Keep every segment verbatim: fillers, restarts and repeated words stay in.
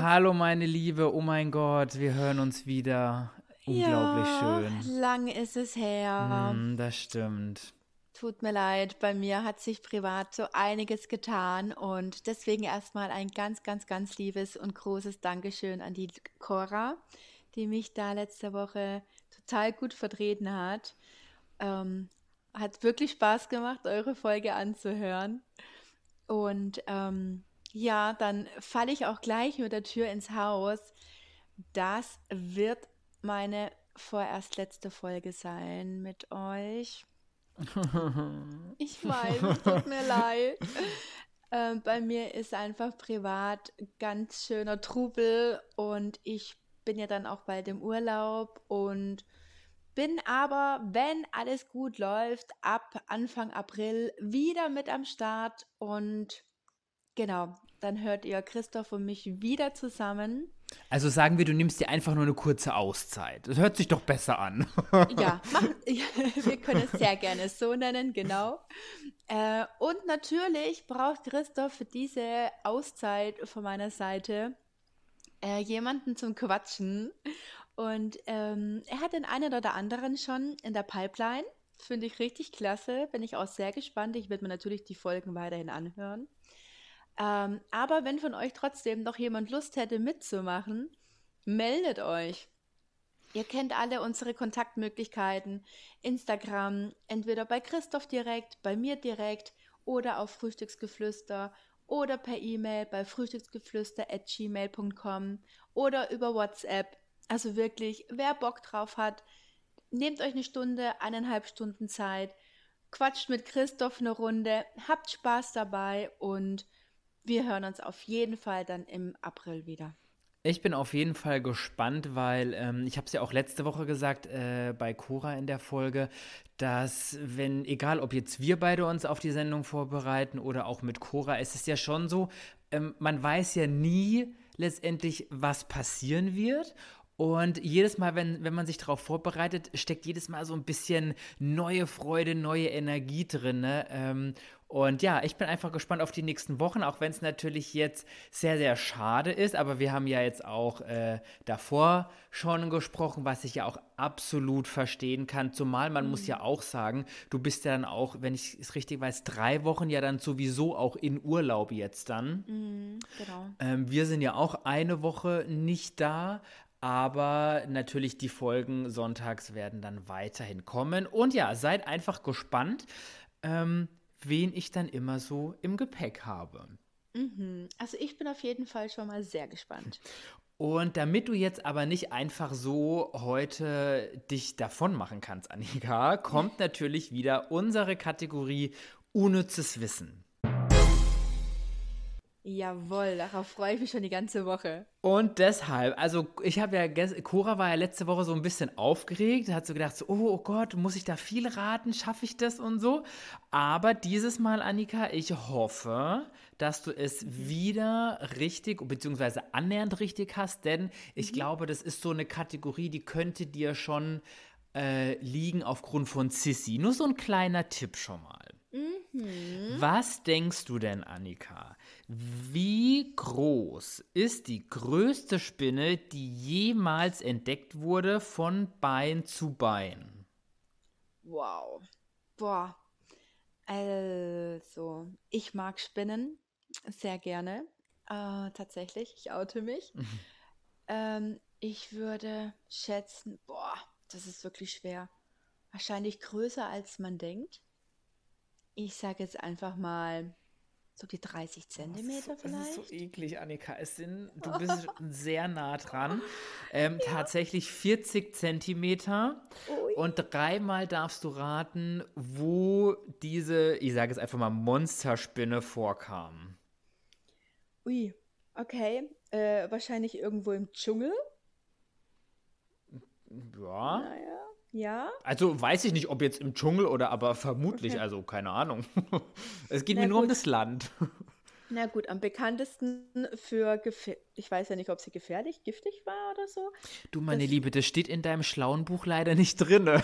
Hallo meine Liebe, oh mein Gott, wir hören uns wieder. Unglaublich Ja, schön. lang ist es her. Hm, das stimmt. Tut mir leid, bei mir hat sich privat so einiges getan und deswegen erstmal ein ganz, ganz, ganz liebes und großes Dankeschön an die Cora, die mich da letzte Woche total gut vertreten hat. Ähm, Hat wirklich Spaß gemacht, eure Folge anzuhören. Und ähm, ja, dann falle ich auch gleich mit der Tür ins Haus. Das wird meine vorerst letzte Folge sein mit euch. Ich weiß, es tut mir leid. Ähm, bei mir ist einfach privat ganz schöner Trubel und ich bin ja dann auch bald im Urlaub und bin aber, wenn alles gut läuft, ab Anfang April wieder mit am Start und genau, dann hört ihr Christoph und mich wieder zusammen. Also sagen wir, du nimmst dir einfach nur eine kurze Auszeit. Das hört sich doch besser an. Ja, machen, wir können es sehr gerne so nennen, genau. Äh, und natürlich braucht Christoph für diese Auszeit von meiner Seite äh, jemanden zum Quatschen. Und ähm, er hat den einen oder anderen schon in der Pipeline. Finde ich richtig klasse. Bin ich auch sehr gespannt. Ich werde mir natürlich die Folgen weiterhin anhören. Ähm, aber wenn von euch trotzdem noch jemand Lust hätte mitzumachen, meldet euch. Ihr kennt alle unsere Kontaktmöglichkeiten. Instagram, entweder bei Christoph direkt, bei mir direkt oder auf Frühstücksgeflüster oder per E-Mail bei frühstücksgeflüster at gmail punkt com oder über WhatsApp. Also wirklich, wer Bock drauf hat, nehmt euch eine Stunde, eineinhalb Stunden Zeit, quatscht mit Christoph eine Runde, habt Spaß dabei und wir hören uns auf jeden Fall dann im April wieder. Ich bin auf jeden Fall gespannt, weil ähm, ich habe es ja auch letzte Woche gesagt äh, bei Cora in der Folge, dass wenn, egal ob jetzt wir beide uns auf die Sendung vorbereiten oder auch mit Cora, es ist ja schon so, ähm, man weiß ja nie letztendlich, was passieren wird. Und jedes Mal, wenn, wenn man sich darauf vorbereitet, steckt jedes Mal so ein bisschen neue Freude, neue Energie drin. Ne? Ähm, und ja, ich bin einfach gespannt auf die nächsten Wochen, auch wenn es natürlich jetzt sehr, sehr schade ist. Aber wir haben ja jetzt auch äh, davor schon gesprochen, was ich ja auch absolut verstehen kann. Zumal man muss ja Mhm. auch sagen, du bist ja dann auch, wenn ich es richtig weiß, drei Wochen ja dann sowieso auch in Urlaub jetzt dann. Mhm, genau. Ähm, wir sind ja auch eine Woche nicht da, aber natürlich die Folgen sonntags werden dann weiterhin kommen. Und ja, seid einfach gespannt, ähm, wen ich dann immer so im Gepäck habe. Mhm. Also ich bin auf jeden Fall schon mal sehr gespannt. Und damit du jetzt aber nicht einfach so heute dich davon machen kannst, Annika, kommt natürlich wieder unsere Kategorie Unnützes Wissen. Jawohl, darauf freue ich mich schon die ganze Woche. Und deshalb, also ich habe ja, ges- Cora war ja letzte Woche so ein bisschen aufgeregt, hat so gedacht, so, oh, oh Gott, muss ich da viel raten, schaffe ich das und so. Aber dieses Mal, Annika, ich hoffe, dass du es Mhm. wieder richtig, beziehungsweise annähernd richtig hast, denn ich Mhm. glaube, das ist so eine Kategorie, die könnte dir schon äh, liegen aufgrund von Sissy. Nur so ein kleiner Tipp schon mal. Mhm. Was denkst du denn, Annika? Wie groß ist die größte Spinne, die jemals entdeckt wurde von Bein zu Bein? Wow. Boah. Also, ich mag Spinnen sehr gerne. Äh, tatsächlich, ich oute mich. Ähm, ich würde schätzen, boah, das ist wirklich schwer. Wahrscheinlich größer als man denkt. Ich sage jetzt einfach mal so die dreißig Oh, es ist so, Zentimeter es ist so vielleicht. eklig, Annika. Es sind, du bist sehr nah dran. Ähm, tatsächlich vierzig Zentimeter. Ui. Und dreimal darfst du raten, wo diese, ich sage es einfach mal, Monsterspinne vorkam. Ui, okay. Äh, wahrscheinlich irgendwo im Dschungel. Ja. Naja, ja. Also weiß ich nicht, ob jetzt im Dschungel oder aber vermutlich, Okay. also keine Ahnung. Es geht mir Na nur um gut. das Land. Na gut, am bekanntesten für, gefä- ich weiß ja nicht, ob sie gefährlich, giftig war oder so. Du, meine Das, Liebe, das steht in deinem schlauen Buch leider nicht drin.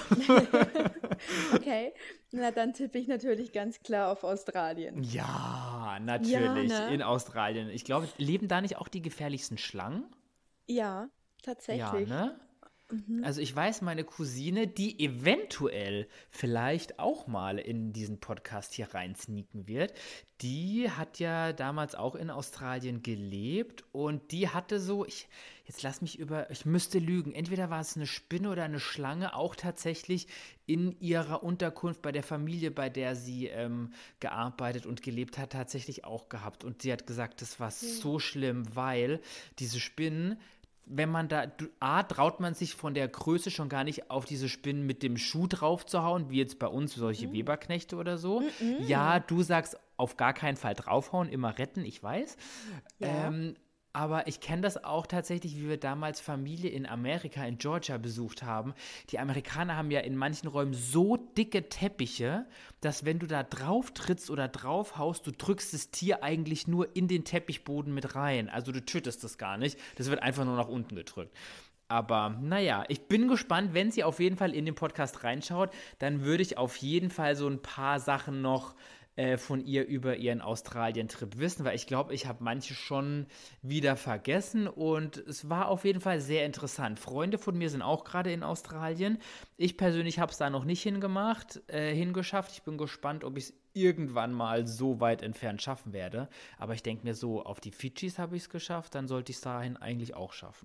okay, na dann tippe ich natürlich ganz klar auf Australien. Ja, Ja, natürlich, ne? in Australien. Ich glaube, leben da nicht auch die gefährlichsten Schlangen? Ja, Ja, tatsächlich. ne? Mhm. Also ich weiß, meine Cousine, die eventuell vielleicht auch mal in diesen Podcast hier rein sneaken wird, die hat ja damals auch in Australien gelebt und die hatte so, ich, jetzt lass mich über, ich müsste lügen, entweder war es eine Spinne oder eine Schlange, auch tatsächlich in ihrer Unterkunft bei der Familie, bei der sie ähm, gearbeitet und gelebt hat, tatsächlich auch gehabt. Und sie hat gesagt, das war Oh. so schlimm, weil diese Spinnen, wenn man da, du- A, traut man sich von der Größe schon gar nicht auf diese Spinnen mit dem Schuh drauf zu hauen, wie jetzt bei uns solche Mhm. Weberknechte oder so. Ja, Mhm. du sagst auf gar keinen Fall draufhauen, immer retten, ich weiß. Ja. Ähm, aber ich kenne das auch tatsächlich, wie wir damals Familie in Amerika, in Georgia besucht haben. Die Amerikaner haben ja in manchen Räumen so dicke Teppiche, dass wenn du da drauf trittst oder drauf haust, du drückst das Tier eigentlich nur in den Teppichboden mit rein. Also du tötest es gar nicht. Das wird einfach nur nach unten gedrückt. Aber naja, ich bin gespannt, wenn sie auf jeden Fall in den Podcast reinschaut, dann würde ich auf jeden Fall so ein paar Sachen noch äh, von ihr über ihren Australien-Trip wissen, weil ich glaube, ich habe manche schon wieder vergessen und es war auf jeden Fall sehr interessant. Freunde von mir sind auch gerade in Australien. Ich persönlich habe es da noch nicht hingemacht, äh, hingeschafft. Ich bin gespannt, ob ich es irgendwann mal so weit entfernt schaffen werde. Aber ich denke mir so, auf die Fidschis habe ich es geschafft, dann sollte ich es dahin eigentlich auch schaffen.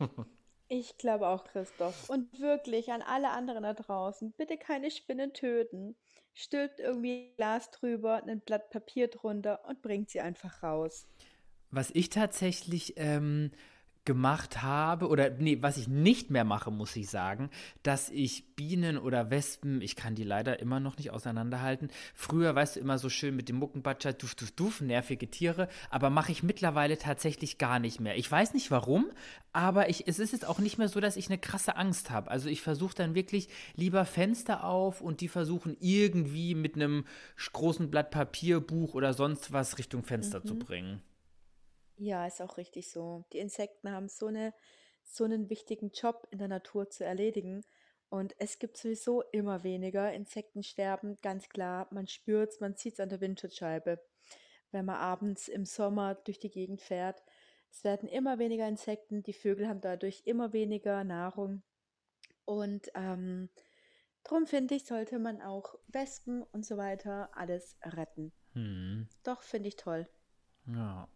Ich glaube auch, Christoph. Und wirklich an alle anderen da draußen, bitte keine Spinnen töten. Stülpt irgendwie Glas drüber, ein Blatt Papier drunter und bringt sie einfach raus. Was ich tatsächlich ähm, gemacht habe, oder nee, was ich nicht mehr mache, muss ich sagen, dass ich Bienen oder Wespen, ich kann die leider immer noch nicht auseinanderhalten. Früher, weißt du, immer so schön mit dem Muckenbatscher, duf, duf, duf, nervige Tiere, aber mache ich mittlerweile tatsächlich gar nicht mehr. Ich weiß nicht warum, aber ich, es ist jetzt auch nicht mehr so, dass ich eine krasse Angst habe. Also ich versuche dann wirklich lieber Fenster auf und die versuchen irgendwie mit einem großen Blatt Papier, Buch oder sonst was Richtung Fenster zu Mhm. bringen. Ja, ist auch richtig so. Die Insekten haben so eine, so einen wichtigen Job in der Natur zu erledigen. Und es gibt sowieso immer weniger. Insektensterben, ganz klar. Man spürt es, man sieht es an der Windschutzscheibe, wenn man abends im Sommer durch die Gegend fährt. Es werden immer weniger Insekten, die Vögel haben dadurch immer weniger Nahrung. Und ähm, darum finde ich, sollte man auch Wespen und so weiter alles retten. Hm, Doch, finde ich toll. ja.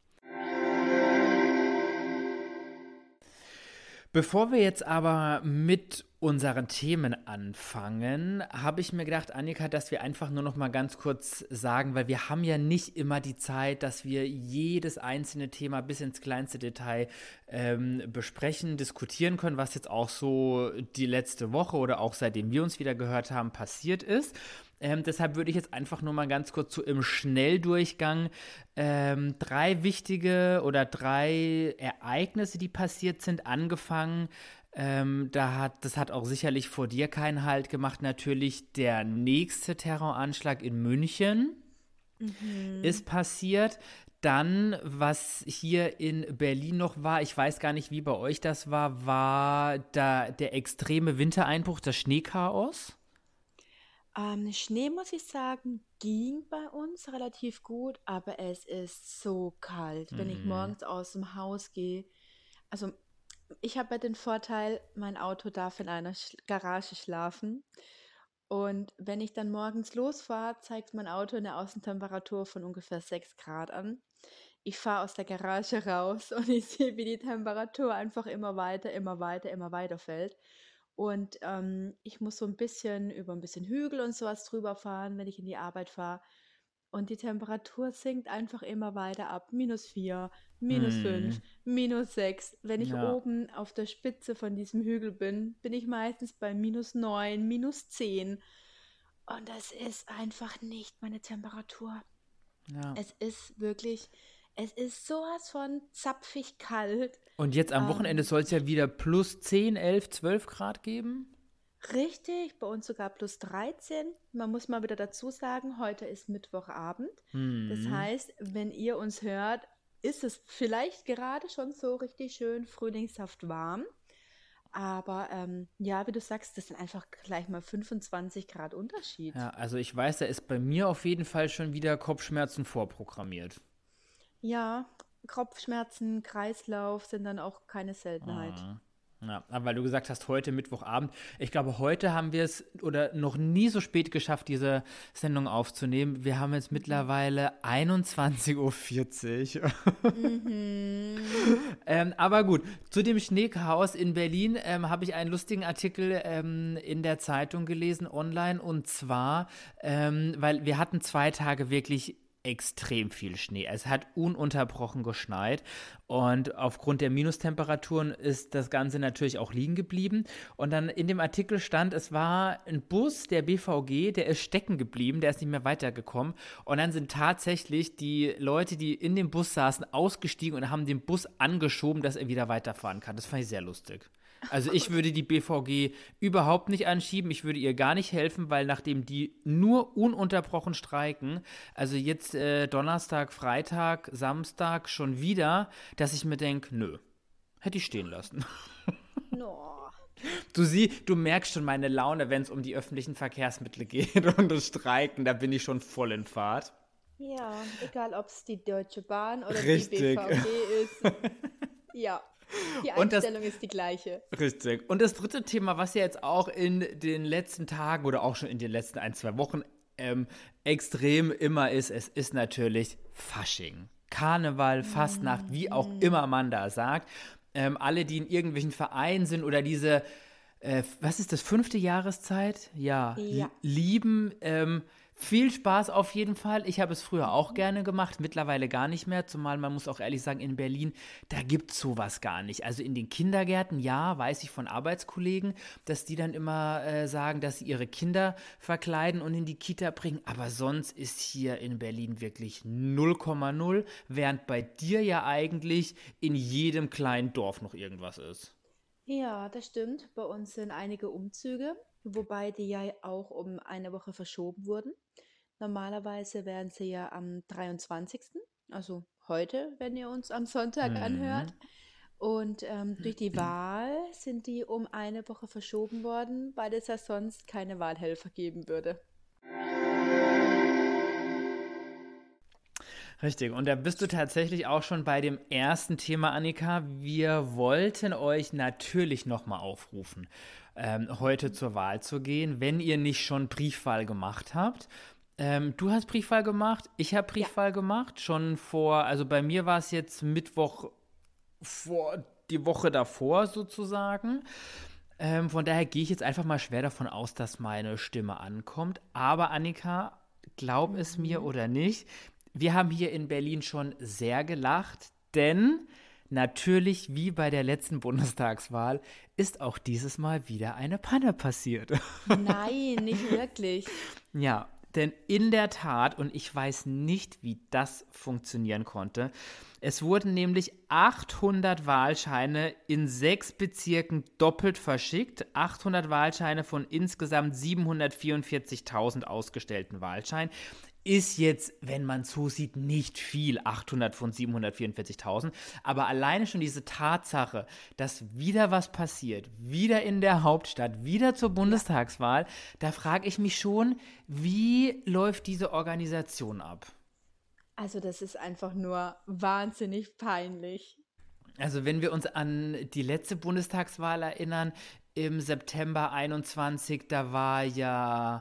Bevor wir jetzt aber mit unseren Themen anfangen, habe ich mir gedacht, Annika, dass wir einfach nur noch mal ganz kurz sagen, weil wir haben ja nicht immer die Zeit, dass wir jedes einzelne Thema bis ins kleinste Detail ähm, besprechen, diskutieren können, was jetzt auch so die letzte Woche oder auch seitdem wir uns wieder gehört haben, passiert ist. Ähm, deshalb würde ich jetzt einfach nur mal ganz kurz so im Schnelldurchgang ähm, drei wichtige oder drei Ereignisse, die passiert sind, angefangen. Ähm, da hat, das hat auch sicherlich vor dir keinen Halt gemacht. Natürlich der nächste Terroranschlag in München Mhm. ist passiert. Dann, was hier in Berlin noch war, ich weiß gar nicht, wie bei euch das war, war da der extreme Wintereinbruch, das Schneechaos. Ähm, Schnee, muss ich sagen, ging bei uns relativ gut, aber es ist so kalt, wenn ich Hm. morgens aus dem Haus gehe. Also ich habe ja den Vorteil, mein Auto darf in einer Sch Garage schlafen. Und wenn ich dann morgens losfahre, zeigt mein Auto eine Außentemperatur von ungefähr sechs Grad an. Ich fahre aus der Garage raus und ich sehe, wie die Temperatur einfach immer weiter, immer weiter, immer weiter fällt. Und ähm, ich muss so ein bisschen über ein bisschen Hügel und sowas drüber fahren, wenn ich in die Arbeit fahre. Und die Temperatur sinkt einfach immer weiter ab. Minus vier, minus Hm. fünf, minus sechs. Wenn ich Ja. oben auf der Spitze von diesem Hügel bin, bin ich meistens bei minus neun, minus zehn. Und das ist einfach nicht meine Temperatur. Ja. Es ist wirklich, es ist sowas von zapfig kalt. Und jetzt am Wochenende Ähm, soll es ja wieder plus zehn, elf, zwölf Grad geben? Richtig, bei uns sogar plus dreizehn. Man muss mal wieder dazu sagen, heute ist Mittwochabend. Das Hm. heißt, wenn ihr uns hört, ist es vielleicht gerade schon so richtig schön frühlingshaft warm. Aber ähm, ja, wie du sagst, das sind einfach gleich mal fünfundzwanzig Grad Unterschied. Ja, also ich weiß, da ist bei mir auf jeden Fall schon wieder Kopfschmerzen vorprogrammiert. Ja, Kopfschmerzen, Kreislauf sind dann auch keine Seltenheit. Ah. Ja, aber weil du gesagt hast, heute Mittwochabend. Ich glaube, heute haben wir es oder noch nie so spät geschafft, diese Sendung aufzunehmen. Wir haben jetzt Mhm. mittlerweile einundzwanzig Uhr vierzig. Mhm. ähm, aber gut, zu dem Schneechaos in Berlin ähm, habe ich einen lustigen Artikel ähm, in der Zeitung gelesen, online. Und zwar, ähm, weil wir hatten zwei Tage wirklich extrem viel Schnee. Es hat ununterbrochen geschneit und aufgrund der Minustemperaturen ist das Ganze natürlich auch liegen geblieben. Und dann in dem Artikel stand, es war ein Bus der B V G, der ist stecken geblieben, der ist nicht mehr weitergekommen. Und dann sind tatsächlich die Leute, die in dem Bus saßen, ausgestiegen und haben den Bus angeschoben, dass er wieder weiterfahren kann. Das fand ich sehr lustig. Also ich würde die B V G überhaupt nicht anschieben, ich würde ihr gar nicht helfen, weil nachdem die nur ununterbrochen streiken, also jetzt äh, Donnerstag, Freitag, Samstag schon wieder, dass ich mir denke, nö, hätte ich stehen lassen. No. Du siehst, du merkst schon meine Laune, wenn es um die öffentlichen Verkehrsmittel geht und das Streiken, da bin ich schon voll in Fahrt. Ja, egal ob es die Deutsche Bahn oder die Richtig. B V G ist. Ja, die Und das, Einstellung ist die gleiche. richtig. Und das dritte Thema, was ja jetzt auch in den letzten Tagen oder auch schon in den letzten ein, zwei Wochen ähm, extrem immer ist, es ist natürlich Fasching. Karneval, Fastnacht, wie auch Mhm. immer man da sagt. Ähm, alle, die in irgendwelchen Vereinen sind oder diese, äh, was ist das, fünfte Jahreszeit? Ja, Ja. l- lieben. Ähm, viel Spaß auf jeden Fall. Ich habe es früher auch Mhm. gerne gemacht, mittlerweile gar nicht mehr. Zumal man muss auch ehrlich sagen, in Berlin, da gibt es sowas gar nicht. Also in den Kindergärten, ja, weiß ich von Arbeitskollegen, dass die dann immer äh, sagen, dass sie ihre Kinder verkleiden und in die Kita bringen. Aber sonst ist hier in Berlin wirklich null Komma null, während bei dir ja eigentlich in jedem kleinen Dorf noch irgendwas ist. Ja, das stimmt. Bei uns sind einige Umzüge, wobei die ja auch um eine Woche verschoben wurden. Normalerweise wären sie ja am dreiundzwanzigsten, also heute, wenn ihr uns am Sonntag Hm. anhört. Und ähm, durch die Wahl sind die um eine Woche verschoben worden, weil es ja sonst keine Wahlhelfer geben würde. Richtig, und da bist du tatsächlich auch schon bei dem ersten Thema, Annika. Wir wollten euch natürlich nochmal aufrufen, ähm, heute zur Wahl zu gehen, wenn ihr nicht schon Briefwahl gemacht habt. Ähm, du hast Briefwahl gemacht, ich habe Ja, Briefwahl gemacht, schon vor, also bei mir war es jetzt Mittwoch vor, die Woche davor sozusagen. Ähm, von daher gehe ich jetzt einfach mal schwer davon aus, dass meine Stimme ankommt. Aber Annika, glaub es mir mhm. oder nicht, wir haben hier in Berlin schon sehr gelacht, denn natürlich, wie bei der letzten Bundestagswahl, ist auch dieses Mal wieder eine Panne passiert. Nein, nicht wirklich. Ja, denn in der Tat, und ich weiß nicht, wie das funktionieren konnte, es wurden nämlich achthundert Wahlscheine in sechs Bezirken doppelt verschickt. achthundert Wahlscheine von insgesamt siebenhundertvierundvierzigtausend ausgestellten Wahlscheinen. Ist jetzt, wenn man zusieht, nicht viel, achthundert von siebenhundertvierundvierzigtausend. Aber alleine schon diese Tatsache, dass wieder was passiert, wieder in der Hauptstadt, wieder zur Ja, Bundestagswahl, da frage ich mich schon, wie läuft diese Organisation ab? also das ist einfach nur wahnsinnig peinlich. Also wenn wir uns an die letzte Bundestagswahl erinnern, im September einundzwanzig, da war ja,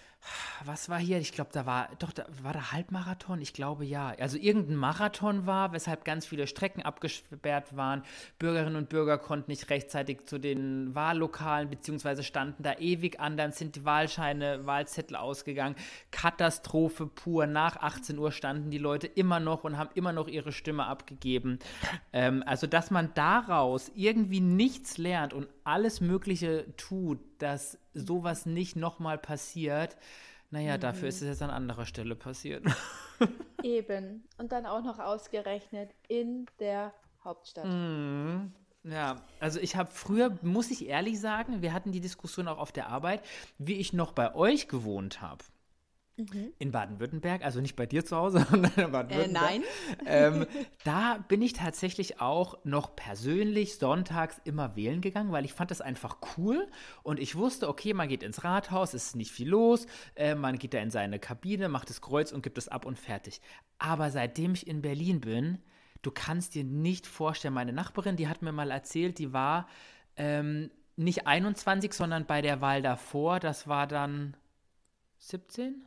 was war hier? Ich glaube, da war, doch, da war der Halbmarathon, ich glaube ja. Also irgendein Marathon war, weshalb ganz viele Strecken abgesperrt waren. Bürgerinnen und Bürger konnten nicht rechtzeitig zu den Wahllokalen, beziehungsweise standen da ewig an, dann sind die Wahlscheine, Wahlzettel ausgegangen. Katastrophe pur. Nach achtzehn Uhr standen die Leute immer noch und haben immer noch ihre Stimme abgegeben. Ähm, also, dass man daraus irgendwie nichts lernt und alles Mögliche tut, dass sowas nicht nochmal passiert, naja, dafür ist Mhm. es jetzt an anderer Stelle passiert. Eben. Und dann auch noch ausgerechnet in der Hauptstadt. Mhm. Ja, also ich habe früher, muss ich ehrlich sagen, wir hatten die Diskussion auch auf der Arbeit, wie ich noch bei euch gewohnt habe. Mhm. In Baden-Württemberg, also nicht bei dir zu Hause, sondern in Äh, Baden-Württemberg. nein. Ähm, da bin ich tatsächlich auch noch persönlich sonntags immer wählen gegangen, weil ich fand das einfach cool und ich wusste, okay, man geht ins Rathaus, es ist nicht viel los, äh, man geht da in seine Kabine, macht das Kreuz und gibt es ab und fertig. Aber seitdem ich in Berlin bin, du kannst dir nicht vorstellen, meine Nachbarin, die hat mir mal erzählt, die war ähm, nicht einundzwanzig, sondern bei der Wahl davor, das war dann siebzehn?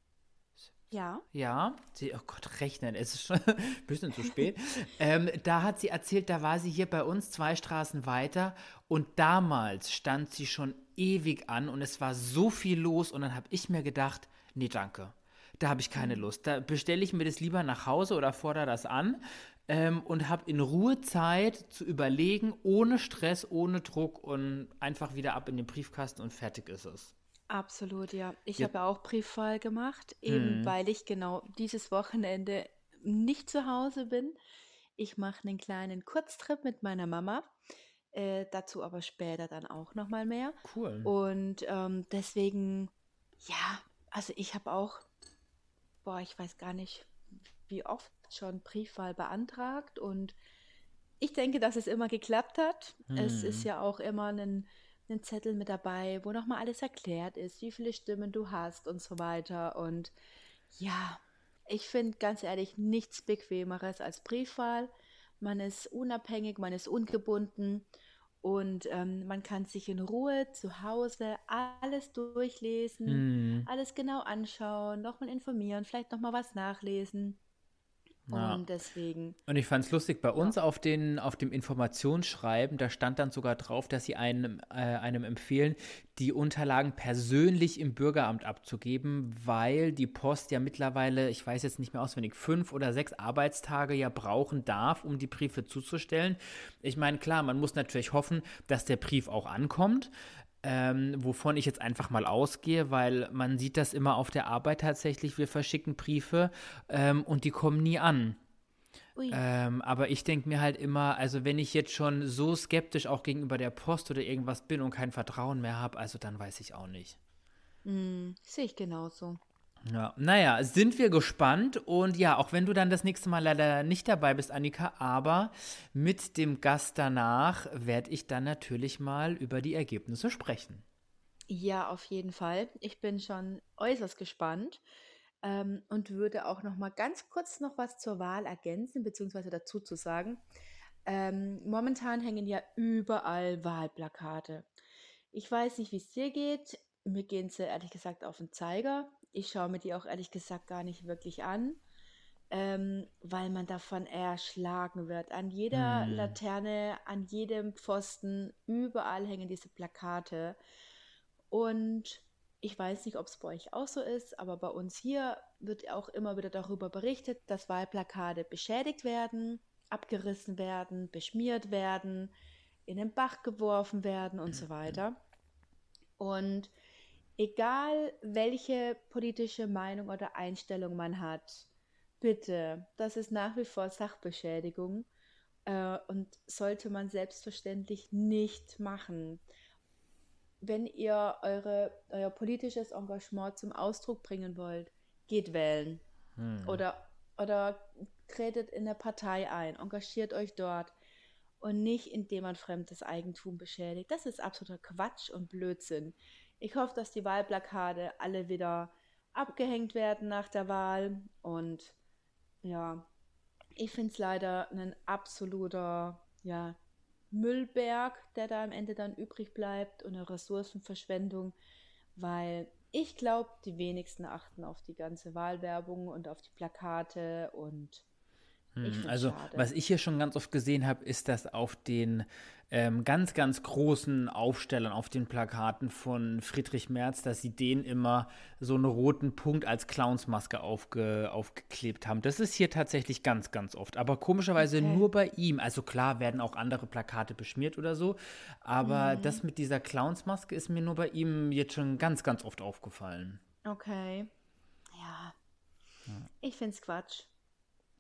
Ja. Ja, sie, oh Gott, rechnen, es ist schon ein bisschen zu spät. Ähm, da hat sie erzählt, da war sie hier bei uns zwei Straßen weiter und damals stand sie schon ewig an und es war so viel los und dann habe ich mir gedacht, nee, danke, da habe ich keine Mhm. Lust. Da bestelle ich mir das lieber nach Hause oder fordere das an ähm, und habe in Ruhe Zeit zu überlegen, ohne Stress, ohne Druck und einfach wieder ab in den Briefkasten und fertig ist es. Absolut, ja. Ich habe Jetzt, ja auch Briefwahl gemacht, eben hm, weil ich genau dieses Wochenende nicht zu Hause bin. Ich mache einen kleinen Kurztrip mit meiner Mama, äh, dazu aber später dann auch noch mal mehr. cool. Und ähm, deswegen, ja, also ich habe auch, boah, ich weiß gar nicht, wie oft schon Briefwahl beantragt und ich denke, dass es immer geklappt hat. Es ist Hm. ja auch immer ein, ein Zettel mit dabei, wo nochmal alles erklärt ist, wie viele Stimmen du hast und so weiter. Und ja, ich finde ganz ehrlich nichts Bequemeres als Briefwahl. Man ist unabhängig, man ist ungebunden und ähm, man kann sich in Ruhe zu Hause alles durchlesen, Hm. alles genau anschauen, nochmal informieren, vielleicht nochmal was nachlesen. Ja. Und deswegen, Und ich fand es lustig, bei ja. uns auf, den, auf dem Informationsschreiben, da stand dann sogar drauf, dass sie einem, äh, einem empfehlen, die Unterlagen persönlich im Bürgeramt abzugeben, weil die Post ja mittlerweile, ich weiß jetzt nicht mehr auswendig, fünf oder sechs Arbeitstage ja brauchen darf, um die Briefe zuzustellen. Ich meine, klar, man muss natürlich hoffen, dass der Brief auch ankommt. Ähm, wovon ich jetzt einfach mal ausgehe, weil man sieht das immer auf der Arbeit tatsächlich, wir verschicken Briefe ähm, und die kommen nie an. Ui. Ähm, aber ich denke mir halt immer, also wenn ich jetzt schon so skeptisch auch gegenüber der Post oder irgendwas bin und kein Vertrauen mehr habe, also dann weiß ich auch nicht. Hm, sehe ich genauso. Ja, naja, sind wir gespannt und ja, auch wenn du dann das nächste Mal leider nicht dabei bist, Annika, aber mit dem Gast danach werde ich dann natürlich mal über die Ergebnisse sprechen. Ja, auf jeden Fall. Ich bin schon äußerst gespannt ähm, und würde auch noch mal ganz kurz noch was zur Wahl ergänzen, beziehungsweise dazu zu sagen. Ähm, momentan hängen ja überall Wahlplakate. Ich weiß nicht, wie es dir geht. Mir gehen sie ehrlich gesagt auf den Zeiger. Ich schaue mir die auch ehrlich gesagt gar nicht wirklich an, ähm, weil man davon erschlagen wird. An jeder Hm. Laterne, an jedem Pfosten, überall hängen diese Plakate. Und ich weiß nicht, ob es bei euch auch so ist, aber bei uns hier wird auch immer wieder darüber berichtet, dass Wahlplakate beschädigt werden, abgerissen werden, beschmiert werden, in den Bach geworfen werden und so weiter. Und egal welche politische Meinung oder Einstellung man hat, bitte, das ist nach wie vor Sachbeschädigung äh, und sollte man selbstverständlich nicht machen. Wenn ihr eure, euer politisches Engagement zum Ausdruck bringen wollt, geht wählen Hm. oder, oder tretet in eine Partei ein, engagiert euch dort und nicht, indem man fremdes Eigentum beschädigt. Das ist absoluter Quatsch und Blödsinn. Ich hoffe, dass die Wahlplakate alle wieder abgehängt werden nach der Wahl und ja, ich finde es leider ein absoluter ja, Müllberg, der da am Ende dann übrig bleibt und eine Ressourcenverschwendung, weil ich glaube, die wenigsten achten auf die ganze Wahlwerbung und auf die Plakate und ich Hm, finde es Also, schade. was ich hier schon ganz oft gesehen habe, ist, dass auf den ähm, ganz, ganz großen Aufstellern, auf den Plakaten von Friedrich Merz, dass sie den immer so einen roten Punkt als Clownsmaske aufge, aufgeklebt haben. Das ist hier tatsächlich ganz, ganz oft. Aber komischerweise Okay. nur bei ihm. Also klar werden auch andere Plakate beschmiert oder so. Aber Mhm. das mit dieser Clownsmaske ist mir nur bei ihm jetzt schon ganz, ganz oft aufgefallen. Okay. Ja, ich finde es Quatsch.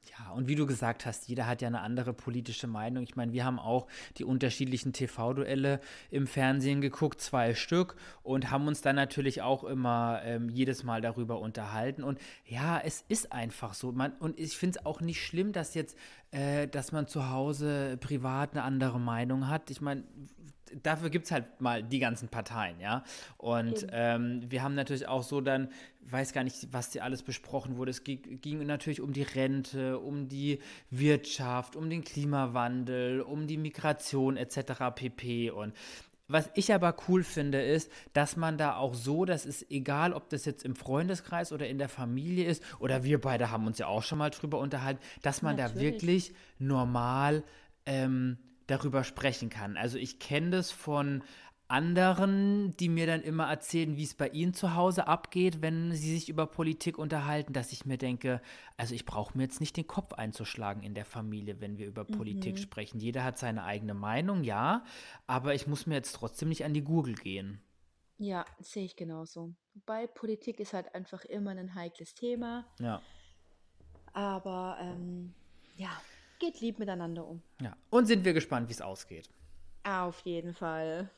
Ja, und wie du gesagt hast, jeder hat ja eine andere politische Meinung. Ich meine, wir haben auch die unterschiedlichen T V-Duelle im Fernsehen geguckt, zwei Stück, und haben uns dann natürlich auch immer ähm, jedes Mal darüber unterhalten. Und ja, es ist einfach so. Man, und ich finde es auch nicht schlimm, dass jetzt, äh, dass man zu Hause privat eine andere Meinung hat. Ich meine, dafür gibt es halt mal die ganzen Parteien, ja. Und Eben. ähm, wir haben natürlich auch so dann, weiß gar nicht, was dir alles besprochen wurde. Es ging, ging natürlich um die Rente, um die Wirtschaft, um den Klimawandel, um die Migration et cetera pp. Und was ich aber cool finde, ist, dass man da auch so, das ist egal, ob das jetzt im Freundeskreis oder in der Familie ist, oder wir beide haben uns ja auch schon mal drüber unterhalten, dass man da Natürlich. wirklich normal ähm, darüber sprechen kann. Also ich kenne das von anderen, die mir dann immer erzählen, wie es bei ihnen zu Hause abgeht, wenn sie sich über Politik unterhalten, dass ich mir denke, also ich brauche mir jetzt nicht den Kopf einzuschlagen in der Familie, wenn wir über Politik Mhm. sprechen. Jeder hat seine eigene Meinung, ja, aber ich muss mir jetzt trotzdem nicht an die Gurgel gehen. Ja, sehe ich genauso. Wobei Politik ist halt einfach immer ein heikles Thema, Ja, aber ähm, ja, geht lieb miteinander um. ja. Und sind wir gespannt, wie es ausgeht. Auf jeden Fall.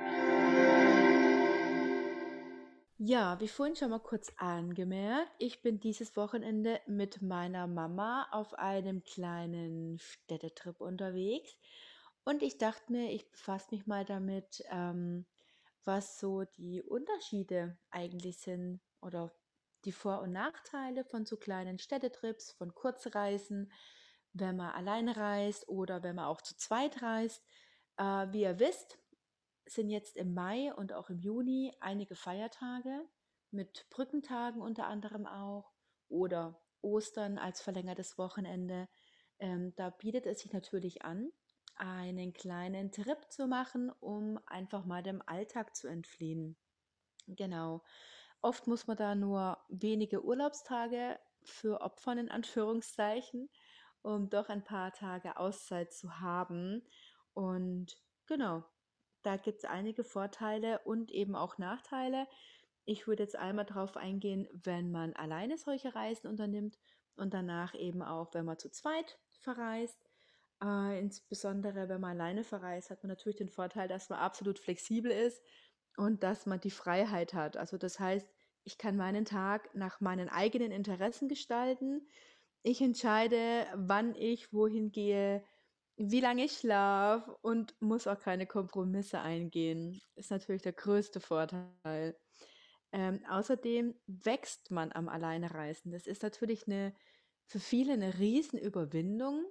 Ja, wie vorhin schon mal kurz angemerkt, ich bin dieses Wochenende mit meiner Mama auf einem kleinen Städtetrip unterwegs und ich dachte mir, ich befasse mich mal damit, ähm, was so die Unterschiede eigentlich sind oder die Vor- und Nachteile von so kleinen Städtetrips, von Kurzreisen, wenn man alleine reist oder wenn man auch zu zweit reist. Äh, wie ihr wisst, sind jetzt im Mai und auch im Juni einige Feiertage mit Brückentagen unter anderem auch oder Ostern als verlängertes Wochenende. Ähm, da bietet es sich natürlich an, einen kleinen Trip zu machen, um einfach mal dem Alltag zu entfliehen. Genau. Oft muss man da nur wenige Urlaubstage für opfern, in Anführungszeichen, um doch ein paar Tage Auszeit zu haben. Und genau, da gibt es einige Vorteile und eben auch Nachteile. Ich würde jetzt einmal darauf eingehen, wenn man alleine solche Reisen unternimmt und danach eben auch, wenn man zu zweit verreist. Äh, insbesondere wenn man alleine verreist, hat man natürlich den Vorteil, dass man absolut flexibel ist und dass man die Freiheit hat. Also das heißt, ich kann meinen Tag nach meinen eigenen Interessen gestalten. Ich entscheide, wann ich wohin gehe, wie lange ich schlafe und muss auch keine Kompromisse eingehen. Ist natürlich der größte Vorteil. Ähm, außerdem wächst man am Alleinereisen. Das ist natürlich eine, für viele eine Riesenüberwindung,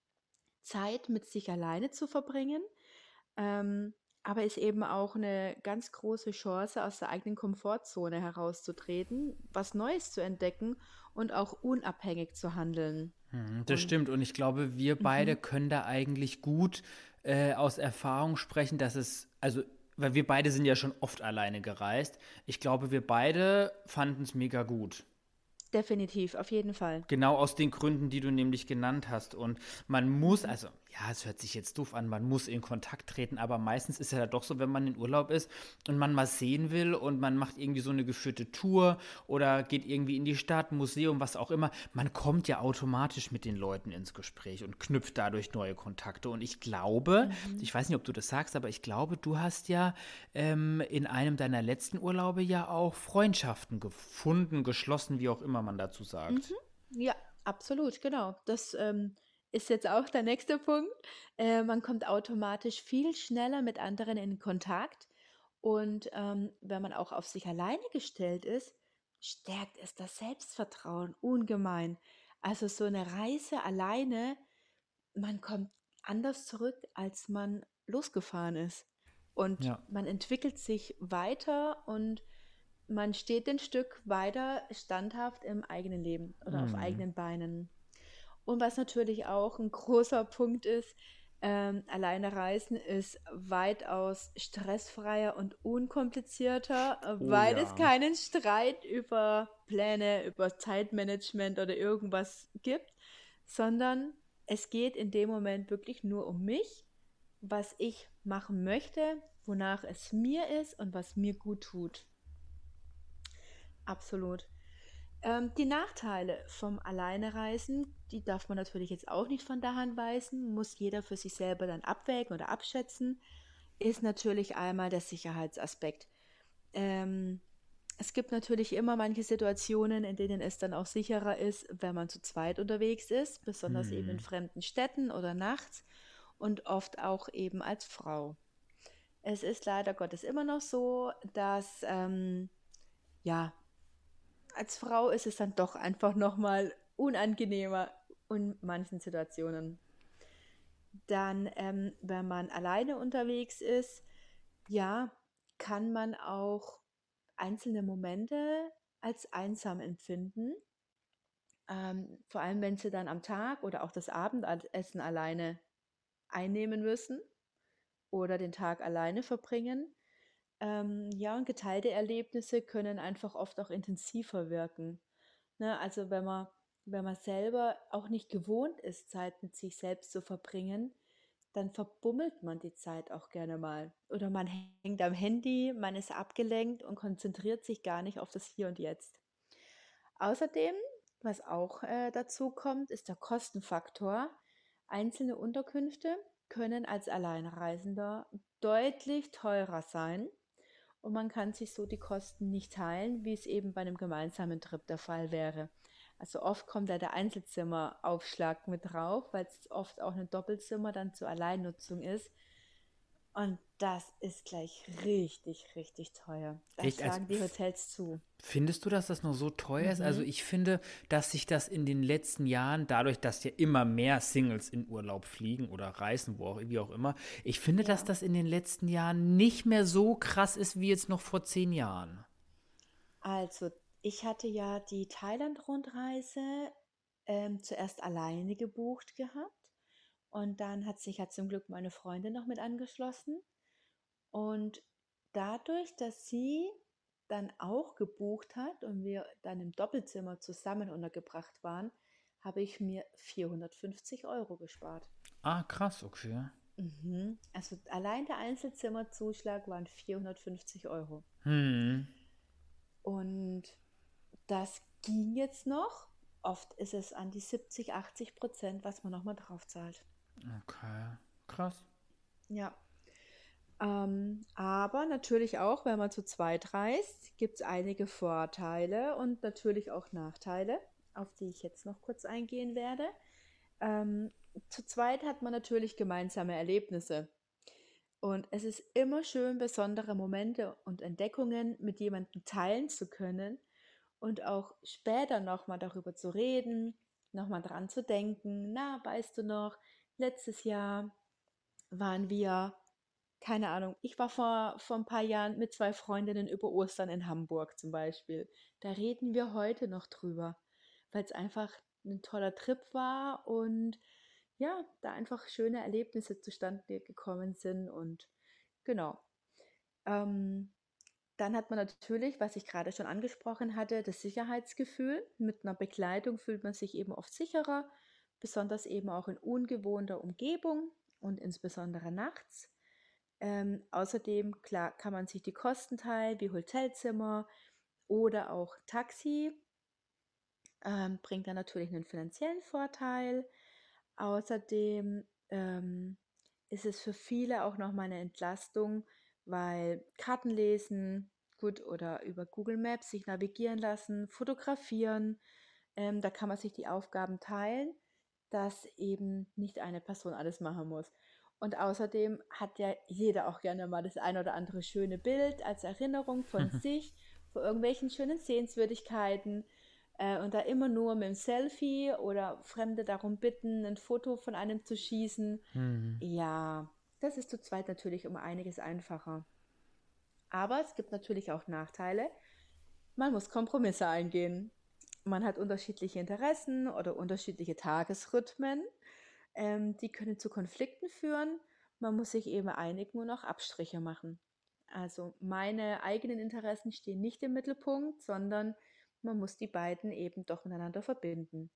Zeit mit sich alleine zu verbringen, ähm, aber ist eben auch eine ganz große Chance, aus der eigenen Komfortzone herauszutreten, was Neues zu entdecken und auch unabhängig zu handeln. Mhm, das Und stimmt. Und ich glaube, wir beide mhm, können da eigentlich gut äh, aus Erfahrung sprechen, dass es, also, weil wir beide sind ja schon oft alleine gereist. Ich glaube, wir beide fanden es mega gut. definitiv, auf jeden Fall. Genau aus den Gründen, die du nämlich genannt hast. Und man muss, Mhm. also ja, es hört sich jetzt doof an, man muss in Kontakt treten, aber meistens ist es ja doch so, wenn man in Urlaub ist und man mal sehen will und man macht irgendwie so eine geführte Tour oder geht irgendwie in die Stadt, Museum, was auch immer, man kommt ja automatisch mit den Leuten ins Gespräch und knüpft dadurch neue Kontakte. Und ich glaube, Mhm. ich weiß nicht, ob du das sagst, aber ich glaube, du hast ja ähm, in einem deiner letzten Urlaube ja auch Freundschaften gefunden, geschlossen, wie auch immer man dazu Mhm. sagt. Ja, absolut, genau. Das ähm, ist jetzt auch der nächste Punkt. Äh, man kommt automatisch viel schneller mit anderen in Kontakt. Und ähm, wenn man auch auf sich alleine gestellt ist, stärkt es das Selbstvertrauen ungemein. Also so eine Reise alleine, man kommt anders zurück, als man losgefahren ist. Und Ja. man entwickelt sich weiter und man steht ein Stück weiter standhaft im eigenen Leben oder auf Mhm. eigenen Beinen. Und was natürlich auch ein großer Punkt ist, ähm, alleine reisen ist weitaus stressfreier und unkomplizierter, äh, Oh weil es ja. keinen Streit über Pläne, über Zeitmanagement oder irgendwas gibt, sondern es geht in dem Moment wirklich nur um mich, was ich machen möchte, wonach es mir ist und was mir gut tut. Absolut. Ähm, die Nachteile vom Alleinereisen, die darf man natürlich jetzt auch nicht von der Hand weisen, muss jeder für sich selber dann abwägen oder abschätzen, ist natürlich einmal der Sicherheitsaspekt. Ähm, Es gibt natürlich immer manche Situationen, in denen es dann auch sicherer ist, wenn man zu zweit unterwegs ist, besonders eben in Hm. fremden Städten oder nachts und oft auch eben als Frau. Es ist leider Gottes immer noch so, dass ähm, ja, als Frau ist es dann doch einfach nochmal unangenehmer in manchen Situationen. Dann, ähm, wenn man alleine unterwegs ist, ja, kann man auch einzelne Momente als einsam empfinden. Ähm, vor allem, wenn sie dann am Tag oder auch das Abendessen alleine einnehmen müssen oder den Tag alleine verbringen. Ähm, ja, und geteilte Erlebnisse können einfach oft auch intensiver wirken. Ne? Also wenn man, wenn man selber auch nicht gewohnt ist, Zeit mit sich selbst zu verbringen, dann verbummelt man die Zeit auch gerne mal. Oder man hängt am Handy, man ist abgelenkt und konzentriert sich gar nicht auf das Hier und Jetzt. Außerdem, was auch äh, dazu kommt, ist der Kostenfaktor. Einzelne Unterkünfte können als Alleinreisender deutlich teurer sein und man kann sich so die Kosten nicht teilen, wie es eben bei einem gemeinsamen Trip der Fall wäre. Also oft kommt da der Einzelzimmeraufschlag mit drauf, weil es oft auch ein Doppelzimmer dann zur Alleinnutzung ist. Und das ist gleich richtig, richtig teuer. Da Echt, als schlagen die Hotels zu. findest du, dass das noch so teuer ist? Also Mhm. ich finde, dass sich das in den letzten Jahren, dadurch, dass ja immer mehr Singles in Urlaub fliegen oder reisen, wo auch, wie auch immer, ich finde, dass Ja. das in den letzten Jahren nicht mehr so krass ist wie jetzt noch vor zehn Jahren. Also, ich hatte ja die Thailand-Rundreise ähm, zuerst alleine gebucht gehabt und dann hat sich ja zum Glück meine Freundin noch mit angeschlossen und dadurch, dass sie dann auch gebucht hat und wir dann im Doppelzimmer zusammen untergebracht waren, habe ich mir vierhundertfünfzig Euro gespart. Ah, krass, okay. Mhm. Also allein der Einzelzimmerzuschlag waren vierhundertfünfzig Euro. Hm, Und das ging jetzt noch. Oft ist es an die siebzig, achtzig Prozent, was man nochmal drauf zahlt. okay. Krass. Ja. Ähm, aber natürlich auch, wenn man zu zweit reist, gibt es einige Vorteile und natürlich auch Nachteile, auf die ich jetzt noch kurz eingehen werde. Ähm, zu zweit hat man natürlich gemeinsame Erlebnisse. Und es ist immer schön, besondere Momente und Entdeckungen mit jemandem teilen zu können und auch später nochmal darüber zu reden, nochmal dran zu denken. Na, weißt du noch, letztes Jahr waren wir, keine Ahnung, ich war vor, vor ein paar Jahren mit zwei Freundinnen über Ostern in Hamburg zum Beispiel. Da reden wir heute noch drüber, weil es einfach ein toller Trip war und ja, da einfach schöne Erlebnisse zustande gekommen sind und genau. Ähm, Dann hat man natürlich, was ich gerade schon angesprochen hatte, das Sicherheitsgefühl. Mit einer Begleitung fühlt man sich eben oft sicherer, besonders eben auch in ungewohnter Umgebung und insbesondere nachts. Ähm, außerdem, klar, kann man sich die Kosten teilen, wie Hotelzimmer oder auch Taxi. Ähm, bringt dann natürlich einen finanziellen Vorteil. Außerdem ähm, ist es für viele auch nochmal eine Entlastung, weil Karten lesen, gut, oder über Google Maps sich navigieren lassen, fotografieren, ähm, da kann man sich die Aufgaben teilen, dass eben nicht eine Person alles machen muss. Und außerdem hat ja jeder auch gerne mal das ein oder andere schöne Bild als Erinnerung von sich, vor irgendwelchen schönen Sehenswürdigkeiten äh, und da immer nur mit dem Selfie oder Fremde darum bitten, ein Foto von einem zu schießen. Hm. Ja, das ist zu zweit natürlich um einiges einfacher. Aber es gibt natürlich auch Nachteile. Man muss Kompromisse eingehen. Man hat unterschiedliche Interessen oder unterschiedliche Tagesrhythmen. Ähm, die können zu Konflikten führen. Man muss sich eben einigen und auch Abstriche machen. Also meine eigenen Interessen stehen nicht im Mittelpunkt, sondern man muss die beiden eben doch miteinander verbinden.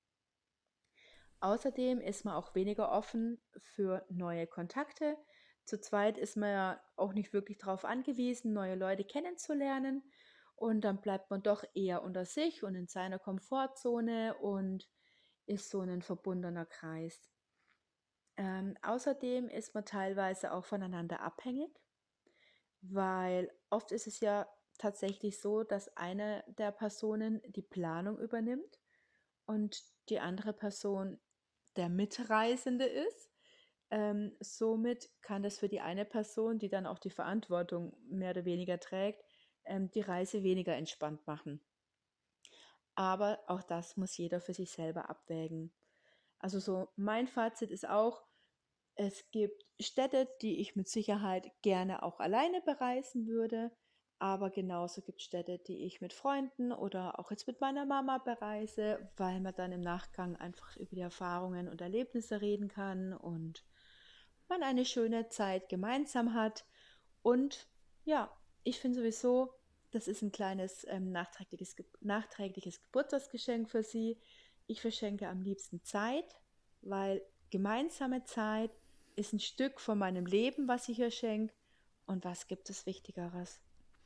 Außerdem ist man auch weniger offen für neue Kontakte. Zu zweit ist man ja auch nicht wirklich darauf angewiesen, neue Leute kennenzulernen. und dann bleibt man doch eher unter sich und in seiner Komfortzone und ist so ein verbundener Kreis. Ähm, außerdem ist man teilweise auch voneinander abhängig, weil oft ist es ja tatsächlich so, dass eine der Personen die Planung übernimmt und die andere Person der Mitreisende ist. Ähm, somit kann das für die eine Person, die dann auch die Verantwortung mehr oder weniger trägt, ähm, die Reise weniger entspannt machen. Aber auch das muss jeder für sich selber abwägen. Also so mein Fazit ist auch, es gibt Städte, die ich mit Sicherheit gerne auch alleine bereisen würde, aber genauso gibt es Städte, die ich mit Freunden oder auch jetzt mit meiner Mama bereise, weil man dann im Nachgang einfach über die Erfahrungen und Erlebnisse reden kann und man eine schöne Zeit gemeinsam hat. Und ja, ich finde sowieso, das ist ein kleines ähm, nachträgliches, Ge- nachträgliches Geburtstagsgeschenk für sie. Ich verschenke am liebsten Zeit, weil gemeinsame Zeit ist ein Stück von meinem Leben, was ich ihr schenke. Und was gibt es Wichtigeres?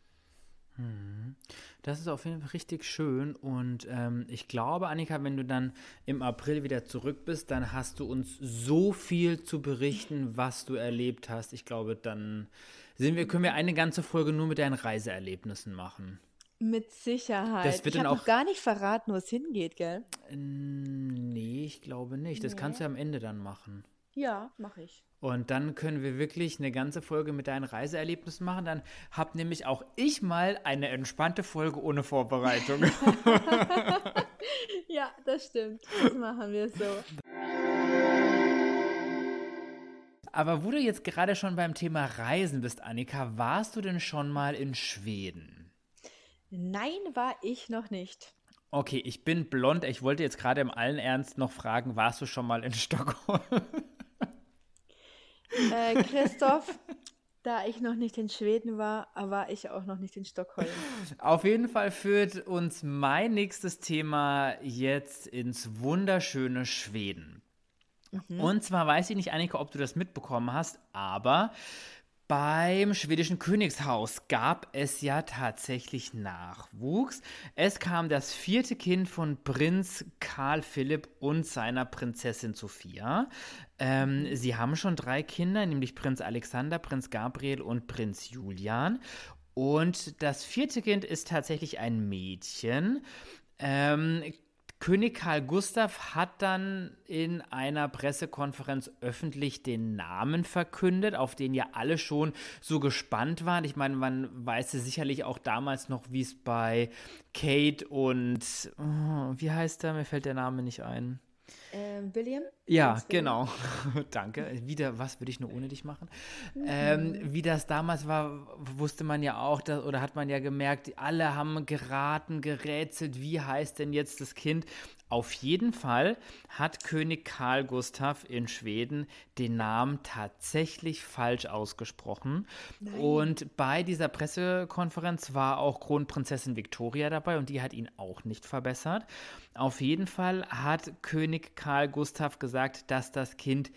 Das ist auf jeden Fall richtig schön und ähm, ich glaube, Annika, wenn du dann im April wieder zurück bist, dann hast du uns so viel zu berichten, was du erlebt hast. Ich glaube, dann sind wir, können wir eine ganze Folge nur mit deinen Reiseerlebnissen machen. Mit Sicherheit. Das wird Ich dann habe noch auch, gar nicht verraten, wo es hingeht, gell? äh, nee, ich glaube nicht. Das kannst Nee. du am Ende dann machen. Ja, mache ich. Und dann können wir wirklich eine ganze Folge mit deinen Reiseerlebnissen machen. Dann hab nämlich auch ich mal eine entspannte Folge ohne Vorbereitung. Ja, das stimmt. Das machen wir so. Aber wo du jetzt gerade schon beim Thema Reisen bist, Annika, warst du denn schon mal in Schweden? Nein, war ich noch nicht. Okay, ich bin blond. Ich wollte jetzt gerade im allen Ernst noch fragen, warst du schon mal in Stockholm? Äh, Christoph, da ich noch nicht in Schweden war, war ich auch noch nicht in Stockholm. Auf jeden Fall führt uns mein nächstes Thema jetzt ins wunderschöne Schweden. Mhm. Und zwar weiß ich nicht, Annika, ob du das mitbekommen hast, aber beim schwedischen Königshaus gab es ja tatsächlich Nachwuchs. Es kam das vierte Kind von Prinz Karl Philipp und seiner Prinzessin Sophia. Ähm, Mhm. sie haben schon drei Kinder, nämlich Prinz Alexander, Prinz Gabriel und Prinz Julian. Und das vierte Kind ist tatsächlich ein Mädchen. Ähm, König Karl Gustav hat dann in einer Pressekonferenz öffentlich den Namen verkündet, auf den ja alle schon so gespannt waren. Ich meine, man weiß ja sicherlich auch damals noch, wie es bei Kate und, oh, wie heißt er? Mir fällt der Name nicht ein. Ähm, William? Ja, Prinz William? genau. Danke. Wieder, was würde ich nur ohne dich machen? Ähm, Mhm. wie das damals war, wusste man ja auch, dass, oder hat man ja gemerkt, alle haben geraten, gerätselt, wie heißt denn jetzt das Kind? Auf jeden Fall hat König Karl Gustav in Schweden den Namen tatsächlich falsch ausgesprochen. Nein. Und bei dieser Pressekonferenz war auch Kronprinzessin Victoria dabei und die hat ihn auch nicht verbessert. Auf jeden Fall hat König Karl Gustav gesagt, dass das Kind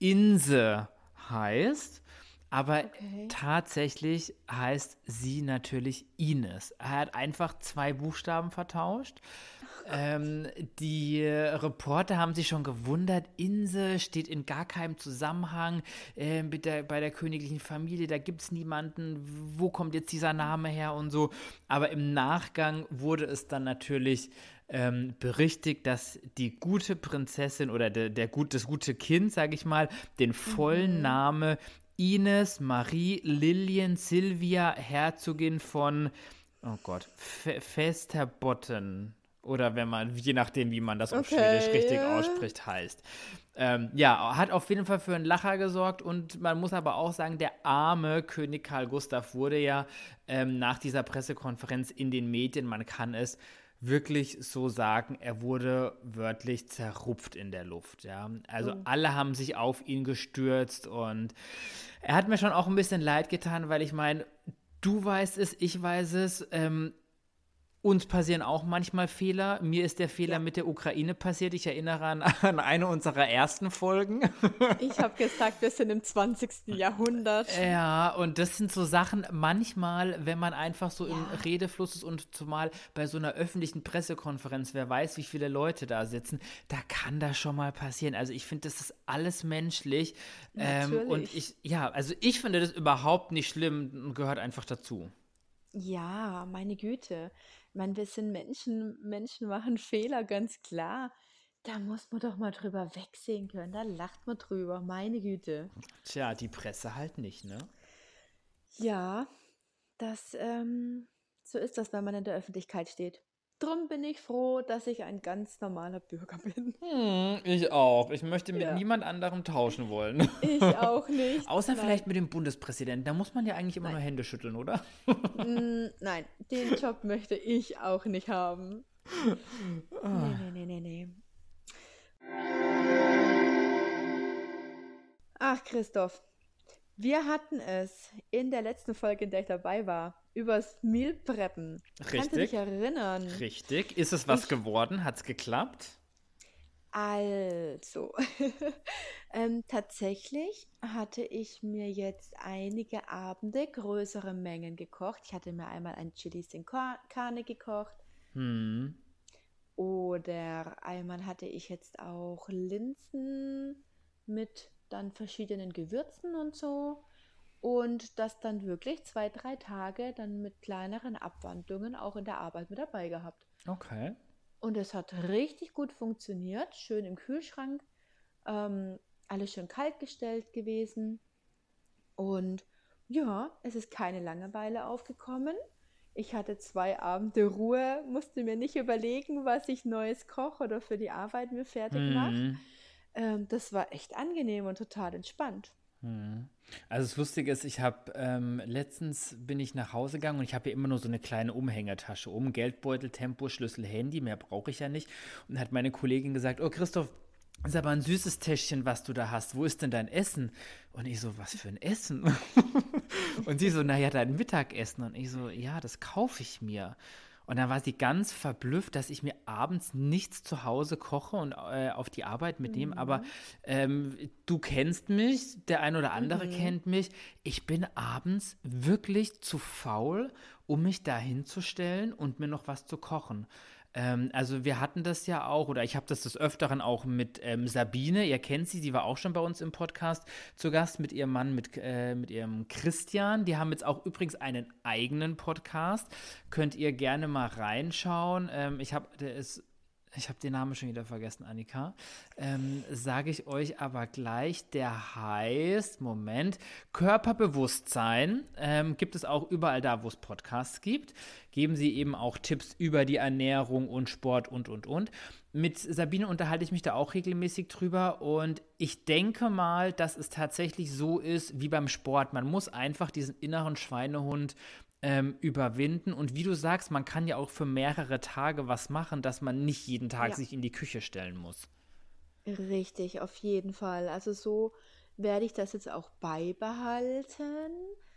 Inse heißt, aber Okay. tatsächlich heißt sie natürlich Ines. Er hat einfach zwei Buchstaben vertauscht. Oh Gott. Ähm, die Reporter haben sich schon gewundert, Inse steht in gar keinem Zusammenhang äh, mit der, bei der königlichen Familie, da gibt es niemanden, wo kommt jetzt dieser Name her und so. Aber im Nachgang wurde es dann natürlich ähm, berichtigt, dass die gute Prinzessin oder der, der gut, das gute Kind, sage ich mal, den vollen Mhm. Namen Ines Marie Lilien Silvia Herzogin von, oh Gott, Fe Västerbotten. Oder wenn man, je nachdem, wie man das auf Schwedisch Okay. richtig äh, ausspricht, heißt. Ähm, ja, hat auf jeden Fall für einen Lacher gesorgt und man muss aber auch sagen, der arme König Karl Gustav wurde ja ähm, nach dieser Pressekonferenz in den Medien, man kann es wirklich so sagen, er wurde wörtlich zerrupft in der Luft, ja. Also Oh. alle haben sich auf ihn gestürzt und er hat mir schon auch ein bisschen leid getan, weil ich meine, du weißt es, ich weiß es, ähm, Uns passieren auch manchmal Fehler. Mir ist der Fehler Ja. mit der Ukraine passiert. Ich erinnere an, an eine unserer ersten Folgen. Ich habe gesagt, wir sind im zwanzigsten Jahrhundert. Ja, und das sind so Sachen, manchmal, wenn man einfach so im Ja. Redefluss ist und zumal bei so einer öffentlichen Pressekonferenz, wer weiß, wie viele Leute da sitzen, da kann das schon mal passieren. Also ich finde, das ist alles menschlich. Ähm, und Natürlich. ich, ja, also ich finde das überhaupt nicht schlimm und gehört einfach dazu. Ja, meine Güte. Ich meine, wir sind Menschen, Menschen machen Fehler, ganz klar. Da muss man doch mal drüber wegsehen können. Da lacht man drüber, meine Güte. Tja, die Presse halt nicht, ne? Ja, das, ähm, so ist das, wenn man in der Öffentlichkeit steht. Drum bin ich froh, dass ich ein ganz normaler Bürger bin. Hm, ich auch. Ich möchte mit Ja, niemand anderem tauschen wollen. ich auch nicht. Außer Nein, vielleicht mit dem Bundespräsidenten. Da muss man ja eigentlich immer nein. nur Hände schütteln, oder? Mm, nein, den Job möchte ich auch nicht haben. Nee, nee, nee, nee, nee. Ach, Christoph, wir hatten es in der letzten Folge, in der ich dabei war, übers Meal Preppen. Kannst du dich Richtig. erinnern? Richtig. Ist es was Ich, geworden? Hat's geklappt? also, ähm, tatsächlich hatte ich mir jetzt einige Abende größere Mengen gekocht. Ich hatte mir einmal ein Chili sin Car- Carne gekocht Hm. oder einmal hatte ich jetzt auch Linsen mit dann verschiedenen Gewürzen und so. Und das dann wirklich zwei, drei Tage dann mit kleineren Abwandlungen auch in der Arbeit mit dabei gehabt. Okay. Und es hat richtig gut funktioniert, schön im Kühlschrank, ähm, alles schön kalt gestellt gewesen. Und ja, es ist keine Langeweile aufgekommen. Ich hatte zwei Abende Ruhe, musste mir nicht überlegen, was ich Neues koche oder für die Arbeit mir fertig mache. Hm. Ähm, das war echt angenehm und total entspannt. Hm. Also das Lustige ist, ich habe ähm, letztens bin ich nach Hause gegangen und ich habe ja immer nur so eine kleine Umhängetasche um, Geldbeutel, Tempo, Schlüssel, Handy, mehr brauche ich ja nicht. Und hat meine Kollegin gesagt, oh Christoph, ist aber ein süßes Täschchen, was du da hast. Wo ist denn dein Essen? Und ich so, was für ein Essen? Und sie so, naja, dein Mittagessen. Und ich so, ja, das kaufe ich mir. Und dann war sie ganz verblüfft, dass ich mir abends nichts zu Hause koche und äh, auf die Arbeit mitnehme. Aber Mhm. ähm, du kennst mich, der ein oder andere Mhm. kennt mich. Ich bin abends wirklich zu faul, um mich da hinzustellen und mir noch was zu kochen. Ähm, also wir hatten das ja auch, oder ich habe das des Öfteren auch mit ähm, Sabine, ihr kennt sie, die war auch schon bei uns im Podcast zu Gast mit ihrem Mann, mit, äh, mit ihrem Christian. Die haben jetzt auch übrigens einen eigenen Podcast. Könnt ihr gerne mal reinschauen. Ähm, ich habe, der ist ich habe den Namen schon wieder vergessen, Annika. Ähm, sage ich euch aber gleich. Der heißt, Moment, Körperbewusstsein. Ähm, gibt es auch überall da, wo es Podcasts gibt. Geben sie eben auch Tipps über die Ernährung und Sport und, und, und. Mit Sabine unterhalte ich mich da auch regelmäßig drüber. Und ich denke mal, dass es tatsächlich so ist wie beim Sport. Man muss einfach diesen inneren Schweinehund ähm, überwinden. Und wie du sagst, man kann ja auch für mehrere Tage was machen, dass man nicht jeden Tag Ja, sich in die Küche stellen muss. richtig, auf jeden Fall. Also so werde ich das jetzt auch beibehalten.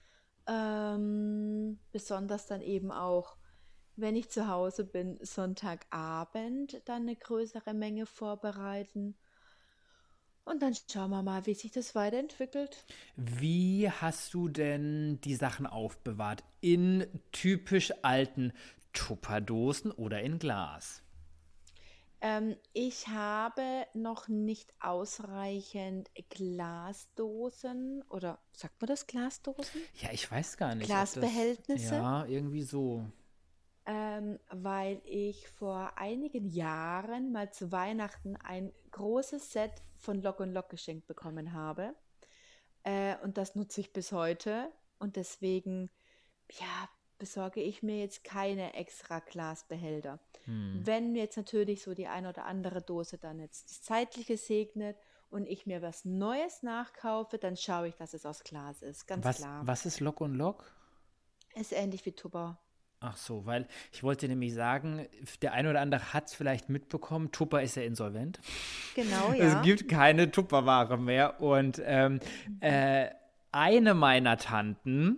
Ähm, besonders dann eben auch, wenn ich zu Hause bin, Sonntagabend dann eine größere Menge vorbereiten. Und dann schauen wir mal, wie sich das weiterentwickelt. Wie hast du denn die Sachen aufbewahrt? In typisch alten Tupperdosen oder in Glas? Ähm, ich habe noch nicht ausreichend Glasdosen oder sagt man das Glasdosen? Ja, ich weiß gar nicht, ob das, Glasbehältnisse, ja, irgendwie so. ähm, weil ich vor einigen Jahren mal zu Weihnachten ein großes Set von Lock und Lock geschenkt bekommen habe. Äh, und das nutze ich bis heute. Und deswegen, ja, besorge ich mir jetzt keine extra Glasbehälter. Hm. Wenn mir jetzt natürlich so die eine oder andere Dose dann jetzt das Zeitliche segnet und ich mir was Neues nachkaufe, dann schaue ich, dass es aus Glas ist. Ganz Was, klar. was ist Lock und Lock? Ist ähnlich wie Tupper. Ach so, weil ich wollte nämlich sagen, der eine oder andere hat es vielleicht mitbekommen, Tupper ist ja insolvent. Genau, Es ja. gibt keine Tupperware mehr und ähm, Mhm. äh, eine meiner Tanten,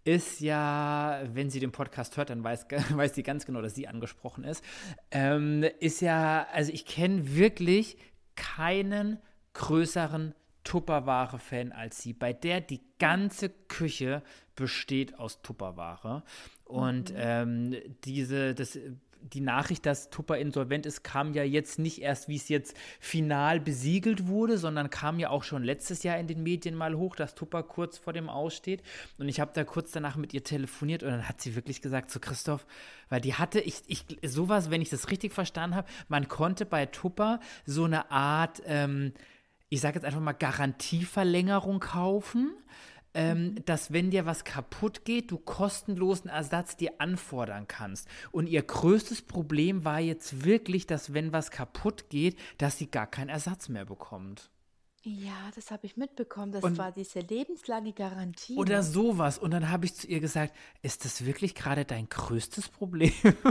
ist ja, wenn sie den Podcast hört, dann weiß, weiß sie ganz genau, dass sie angesprochen ist, ähm, ist ja, also ich kenne wirklich keinen größeren Tupperware-Fan als sie, bei der die ganze Küche besteht aus Tupperware. Und Mhm. ähm, diese, das, die Nachricht, dass Tupper insolvent ist, kam ja jetzt nicht erst, wie es jetzt final besiegelt wurde, sondern kam ja auch schon letztes Jahr in den Medien mal hoch, dass Tupper kurz vor dem Aussteht. Und ich habe da kurz danach mit ihr telefoniert und dann hat sie wirklich gesagt, so Christoph, weil die hatte, ich, ich sowas, wenn ich das richtig verstanden habe, man konnte bei Tupper so eine Art, ähm, ich sage jetzt einfach mal Garantieverlängerung kaufen, ähm, Mhm. dass wenn dir was kaputt geht, du kostenlosen Ersatz dir anfordern kannst. Und ihr größtes Problem war jetzt wirklich, dass wenn was kaputt geht, dass sie gar keinen Ersatz mehr bekommt. Ja, das habe ich mitbekommen. Das Und war diese lebenslange Garantie, oder ne? sowas. Und dann habe ich zu ihr gesagt, ist das wirklich gerade dein größtes Problem?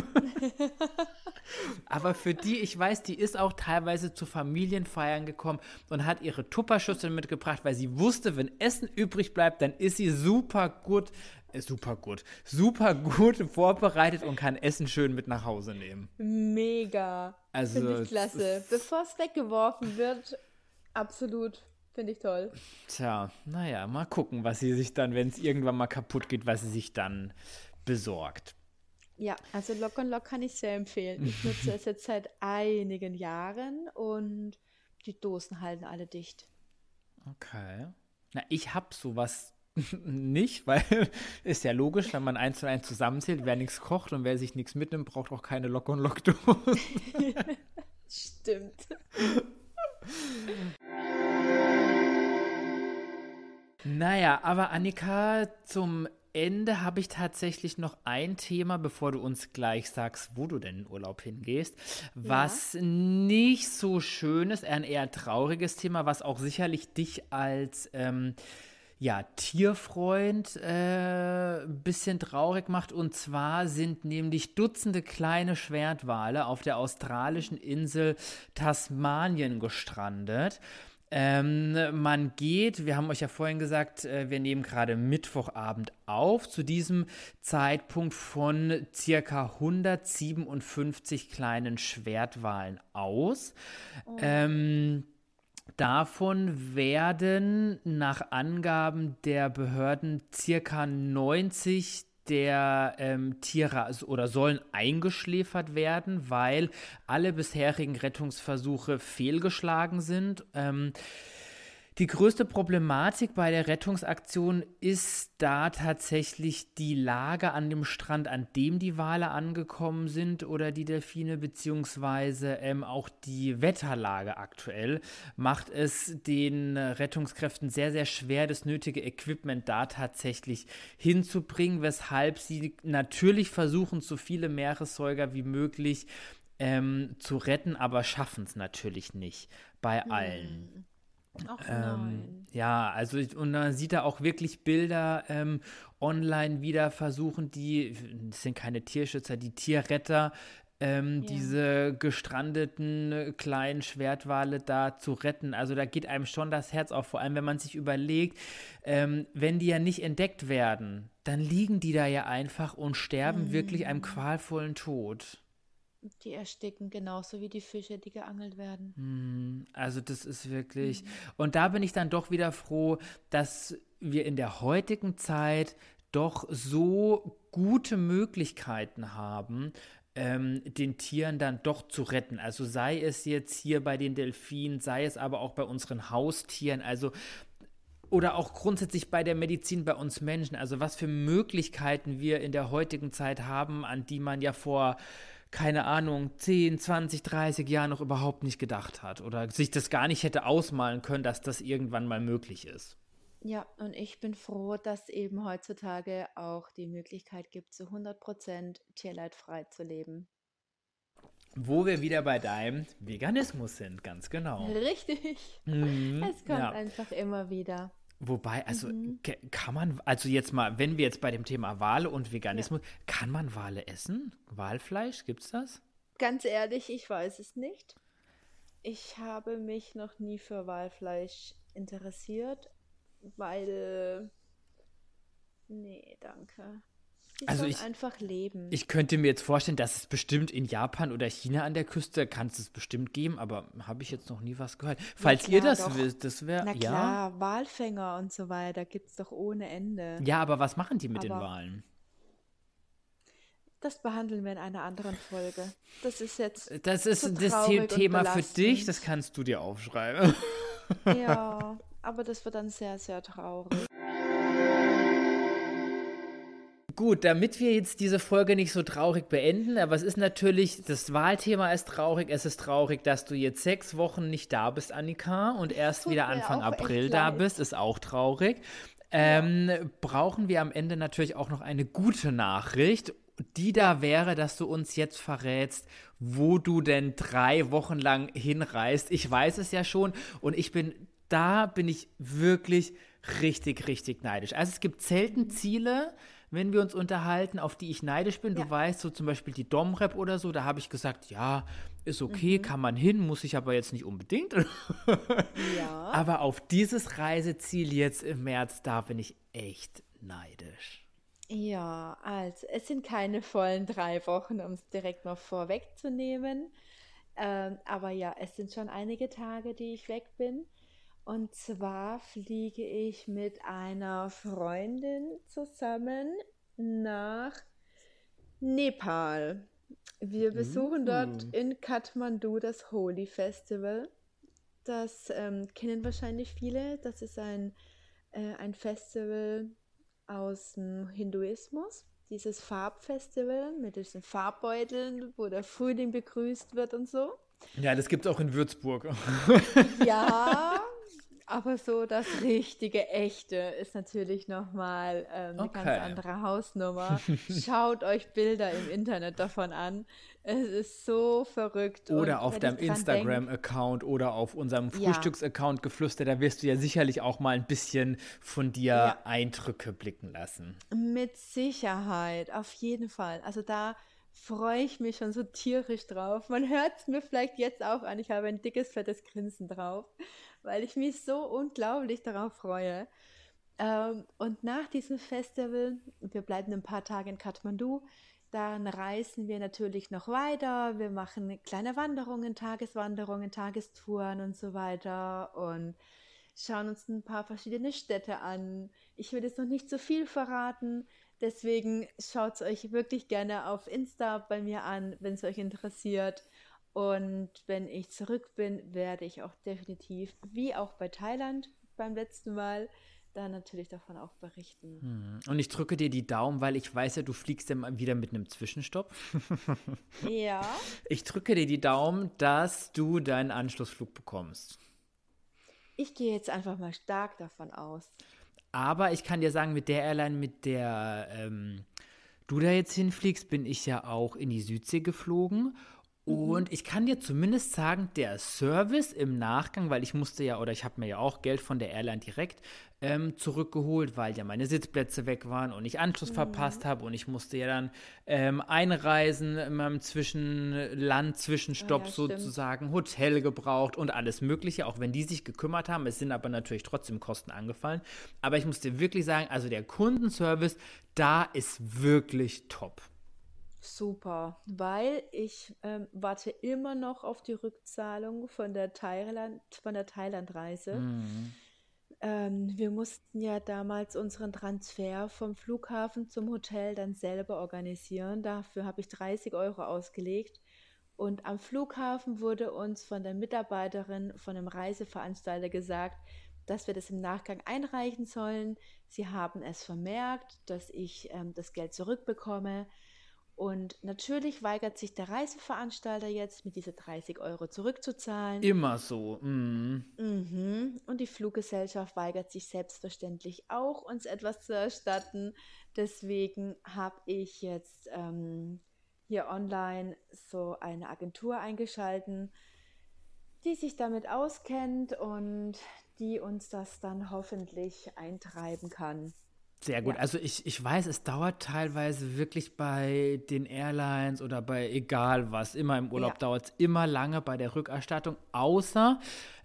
Aber für die, ich weiß, die ist auch teilweise zu Familienfeiern gekommen und hat ihre Tupperschüssel mitgebracht, weil sie wusste, wenn Essen übrig bleibt, dann ist sie super gut, äh, super gut, super gut vorbereitet und kann Essen schön mit nach Hause nehmen. Mega. Finde Also, ich es klasse. ist, Bevor es weggeworfen wird, absolut. Finde ich toll. tja, naja, mal gucken, was sie sich dann, wenn es irgendwann mal kaputt geht, was sie sich dann besorgt. Ja, also Lock on Lock kann ich sehr empfehlen. Ich nutze es jetzt seit einigen Jahren und die Dosen halten alle dicht. Okay. Na, ich hab sowas nicht, weil ist ja logisch, wenn man eins und eins zusammenzählt, wer nichts kocht und wer sich nichts mitnimmt, braucht auch keine Lock-on-Lock-Dose. Stimmt. Naja, aber Annika, zum Ende habe ich tatsächlich noch ein Thema, bevor du uns gleich sagst, wo du denn in Urlaub hingehst, Ja. was nicht so schön ist, ein eher trauriges Thema, was auch sicherlich dich als ähm, ja, Tierfreund äh, ein bisschen traurig macht. Und zwar sind nämlich Dutzende kleine Schwertwale auf der australischen Insel Tasmanien gestrandet. Ähm, man geht, wir haben euch ja vorhin gesagt, äh, wir nehmen gerade Mittwochabend auf, zu diesem Zeitpunkt von circa hundertsiebenundfünfzig kleinen Schwertwalen aus. Oh. Ähm, Davon werden nach Angaben der Behörden circa neunzig der ähm, Tiere also, oder sollen eingeschläfert werden, weil alle bisherigen Rettungsversuche fehlgeschlagen sind. Ähm, die größte Problematik bei der Rettungsaktion ist da tatsächlich die Lage an dem Strand, an dem die Wale angekommen sind oder die Delfine, beziehungsweise ähm, auch die Wetterlage aktuell macht es den Rettungskräften sehr, sehr schwer, das nötige Equipment da tatsächlich hinzubringen, weshalb sie natürlich versuchen, so viele Meeressäuger wie möglich ähm, zu retten, aber schaffen es natürlich nicht bei allen. Hm. Ach Ähm, nein. ja, also ich- und man sieht da auch wirklich Bilder ähm, online wieder versuchen, die, das sind keine Tierschützer, die Tierretter, ähm, Ja. diese gestrandeten äh, kleinen Schwertwale da zu retten. Also da geht einem schon das Herz auf, vor allem wenn man sich überlegt, ähm, wenn die ja nicht entdeckt werden, dann liegen die da ja einfach und sterben wirklich einem Hm. qualvollen Tod. Die ersticken genauso wie die Fische, die geangelt werden. Hm, Also das ist wirklich, Hm. und da bin ich dann doch wieder froh, dass wir in der heutigen Zeit doch so gute Möglichkeiten haben, ähm, den Tieren dann doch zu retten. Also sei es jetzt hier bei den Delfinen, sei es aber auch bei unseren Haustieren, also oder auch grundsätzlich bei der Medizin bei uns Menschen. Also was für Möglichkeiten wir in der heutigen Zeit haben, an die man ja vor, keine Ahnung, zehn, zwanzig, dreißig Jahren noch überhaupt nicht gedacht hat oder sich das gar nicht hätte ausmalen können, dass das irgendwann mal möglich ist. Ja, und ich bin froh, dass eben heutzutage auch die Möglichkeit gibt, zu hundert Prozent tierleidfrei zu leben. Wo wir wieder bei deinem Veganismus sind, ganz genau. Richtig. Mhm, Es kommt ja. einfach immer wieder. Wobei, also Mhm. ke- kann man, also jetzt mal, wenn wir jetzt bei dem Thema Wale und Ja. Veganismus, kann man Wale essen? Walfleisch, gibt's das? Ganz ehrlich, ich weiß es nicht. Ich habe mich noch nie für Walfleisch interessiert, weil Nee, danke. Die Also sollen ich, einfach leben. ich könnte mir jetzt vorstellen, dass es bestimmt in Japan oder China an der Küste, kann es es bestimmt geben, aber habe ich jetzt noch nie was gehört. Ja Falls ihr klar, das doch. wisst, das wäre, Na ja? klar, Walfänger und so weiter gibt's doch ohne Ende. Ja, aber was machen die mit den Aber Walen? das behandeln wir in einer anderen Folge. Das ist jetzt Das zu ist das The- traurig und Thema für dich, das belastend. kannst du dir aufschreiben. Ja, aber das wird dann sehr, sehr traurig. Gut, damit wir jetzt diese Folge nicht so traurig beenden, aber es ist natürlich, das Wahlthema ist traurig, es ist traurig, dass du jetzt sechs Wochen nicht da bist, Annika, und erst Tut wieder mir Anfang auch April echt da leid. bist, ist auch traurig. Ja. Ähm, brauchen wir am Ende natürlich auch noch eine gute Nachricht, die da wäre, dass du uns jetzt verrätst, wo du denn drei Wochen lang hinreist. Ich weiß es ja schon und ich bin, da bin ich wirklich richtig, richtig neidisch. Also es gibt selten Ziele, wenn wir uns unterhalten, auf die ich neidisch bin. Ja. Du weißt, so zum Beispiel die Domrep oder so, da habe ich gesagt, ja, ist okay, Mhm. kann man hin, muss ich aber jetzt nicht unbedingt. Ja. Aber auf dieses Reiseziel jetzt im März, da bin ich echt neidisch. Ja, also es sind keine vollen drei Wochen, um es direkt mal vorwegzunehmen. Ähm, aber ja, es sind schon einige Tage, die ich weg bin. Und zwar fliege ich mit einer Freundin zusammen nach Nepal. Wir besuchen dort Uh. in Kathmandu das Holi Festival. Das ähm, kennen wahrscheinlich viele. Das ist ein, äh, ein Festival aus dem Hinduismus. Dieses Farbfestival mit diesen Farbbeuteln, wo der Frühling begrüßt wird und so. Ja, das gibt es auch in Würzburg. Ja, aber so das richtige, echte ist natürlich nochmal ähm, eine ganz Okay. andere Hausnummer. Schaut euch Bilder im Internet davon an. Es ist so verrückt. Oder Und auf wenn deinem ich dran denke, Instagram-Account oder auf unserem ja, Frühstücks-Account geflüstert, da wirst du ja sicherlich auch mal ein bisschen von ja, dir Eindrücke blicken lassen. mit Sicherheit, auf jeden Fall. Also da freue ich mich schon so tierisch drauf. Man hört es mir vielleicht jetzt auch an. Ich habe ein dickes, fettes Grinsen drauf, weil ich mich so unglaublich darauf freue. Ähm, und nach diesem Festival, wir bleiben ein paar Tage in Kathmandu, dann reisen wir natürlich noch weiter. Wir machen kleine Wanderungen, Tageswanderungen, Tagestouren und so weiter und schauen uns ein paar verschiedene Städte an. Ich will jetzt noch nicht so viel verraten, deswegen schaut es euch wirklich gerne auf Insta bei mir an, wenn es euch interessiert. Und wenn ich zurück bin, werde ich auch definitiv, wie auch bei Thailand beim letzten Mal, dann natürlich davon auch berichten. Hm. Und ich drücke dir die Daumen, weil ich weiß ja, du fliegst ja mal wieder mit einem Zwischenstopp. Ja, Ich drücke dir die Daumen, dass du deinen Anschlussflug bekommst. ich gehe jetzt einfach mal stark davon aus. Aber ich kann dir sagen, mit der Airline, mit der ähm, du da jetzt hinfliegst, bin ich ja auch in die Südsee geflogen. Mhm. Und ich kann dir zumindest sagen, der Service im Nachgang, weil ich musste ja, oder ich habe mir ja auch Geld von der Airline direkt ähm, zurückgeholt, weil ja meine Sitzplätze weg waren und ich Anschluss Mhm. verpasst habe und ich musste ja dann ähm, einreisen in meinem Ah Zwischenland-Zwischenstopp ja, stimmt. sozusagen, Hotel gebraucht und alles Mögliche, auch wenn die sich gekümmert haben. Es sind aber natürlich trotzdem Kosten angefallen. Aber ich muss dir wirklich sagen, also der Kundenservice, da ist wirklich top. Super, weil ich ähm, warte immer noch auf die Rückzahlung von der Thailand, von der Thailand-Reise. Mhm. Ähm, wir mussten ja damals unseren Transfer vom Flughafen zum Hotel dann selber organisieren. Dafür habe ich dreißig Euro ausgelegt. Und am Flughafen wurde uns von der Mitarbeiterin von einem Reiseveranstalter gesagt, dass wir das im Nachgang einreichen sollen. Sie haben es vermerkt, dass ich ähm, das Geld zurückbekomme. Und natürlich weigert sich der Reiseveranstalter jetzt, mit diese dreißig Euro zurückzuzahlen. Immer so. Mhm. Mhm. Und die Fluggesellschaft weigert sich selbstverständlich auch, uns etwas zu erstatten. Deswegen habe ich jetzt ähm, hier online so eine Agentur eingeschalten, die sich damit auskennt und die uns das dann hoffentlich eintreiben kann. Sehr gut. Ja, Also ich, ich weiß, es dauert teilweise wirklich bei den Airlines oder bei egal was, immer im ja. Urlaub dauert es immer lange bei der Rückerstattung, außer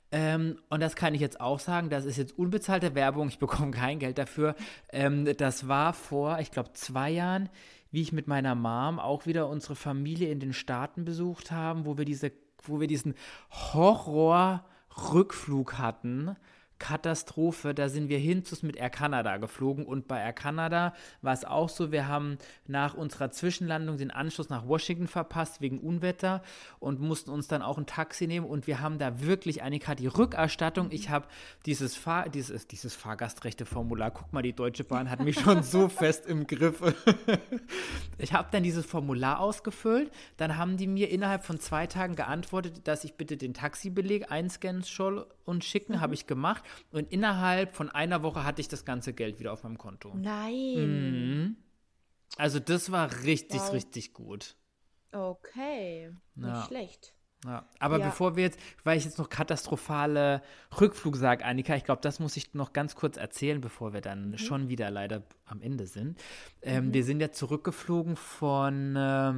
Ähm, und das kann ich jetzt auch sagen, das ist jetzt unbezahlte Werbung, ich bekomme kein Geld dafür. Ähm, das war vor, ich glaube, zwei Jahren, wie ich mit meiner Mom auch wieder unsere Familie in den Staaten besucht haben, wo wir diese, wo wir diesen Horror-Rückflug hatten. Katastrophe, da sind wir hin mit Air Canada geflogen und bei Air Canada war es auch so, wir haben nach unserer Zwischenlandung den Anschluss nach Washington verpasst wegen Unwetter und mussten uns dann auch ein Taxi nehmen und wir haben da wirklich, Annika, die Rückerstattung, ich habe dieses, Fahr dieses, dieses Fahrgastrechteformular, guck mal, die Deutsche Bahn hat mich schon so fest im Griff. Ich habe dann dieses Formular ausgefüllt, dann haben die mir innerhalb von zwei Tagen geantwortet, dass ich bitte den Taxibeleg einscannen soll und schicken, mhm. habe ich gemacht. Und innerhalb von einer Woche hatte ich das ganze Geld wieder auf meinem Konto. Nein. Mhm. Also das war richtig, wow. richtig gut. Okay, nicht ja. schlecht. Ja. Aber ja. bevor wir jetzt, weil ich jetzt noch katastrophale Rückflug sage, Annika, ich glaube, das muss ich noch ganz kurz erzählen, bevor wir dann mhm. schon wieder leider am Ende sind. Ähm, mhm. Wir sind ja zurückgeflogen von, äh,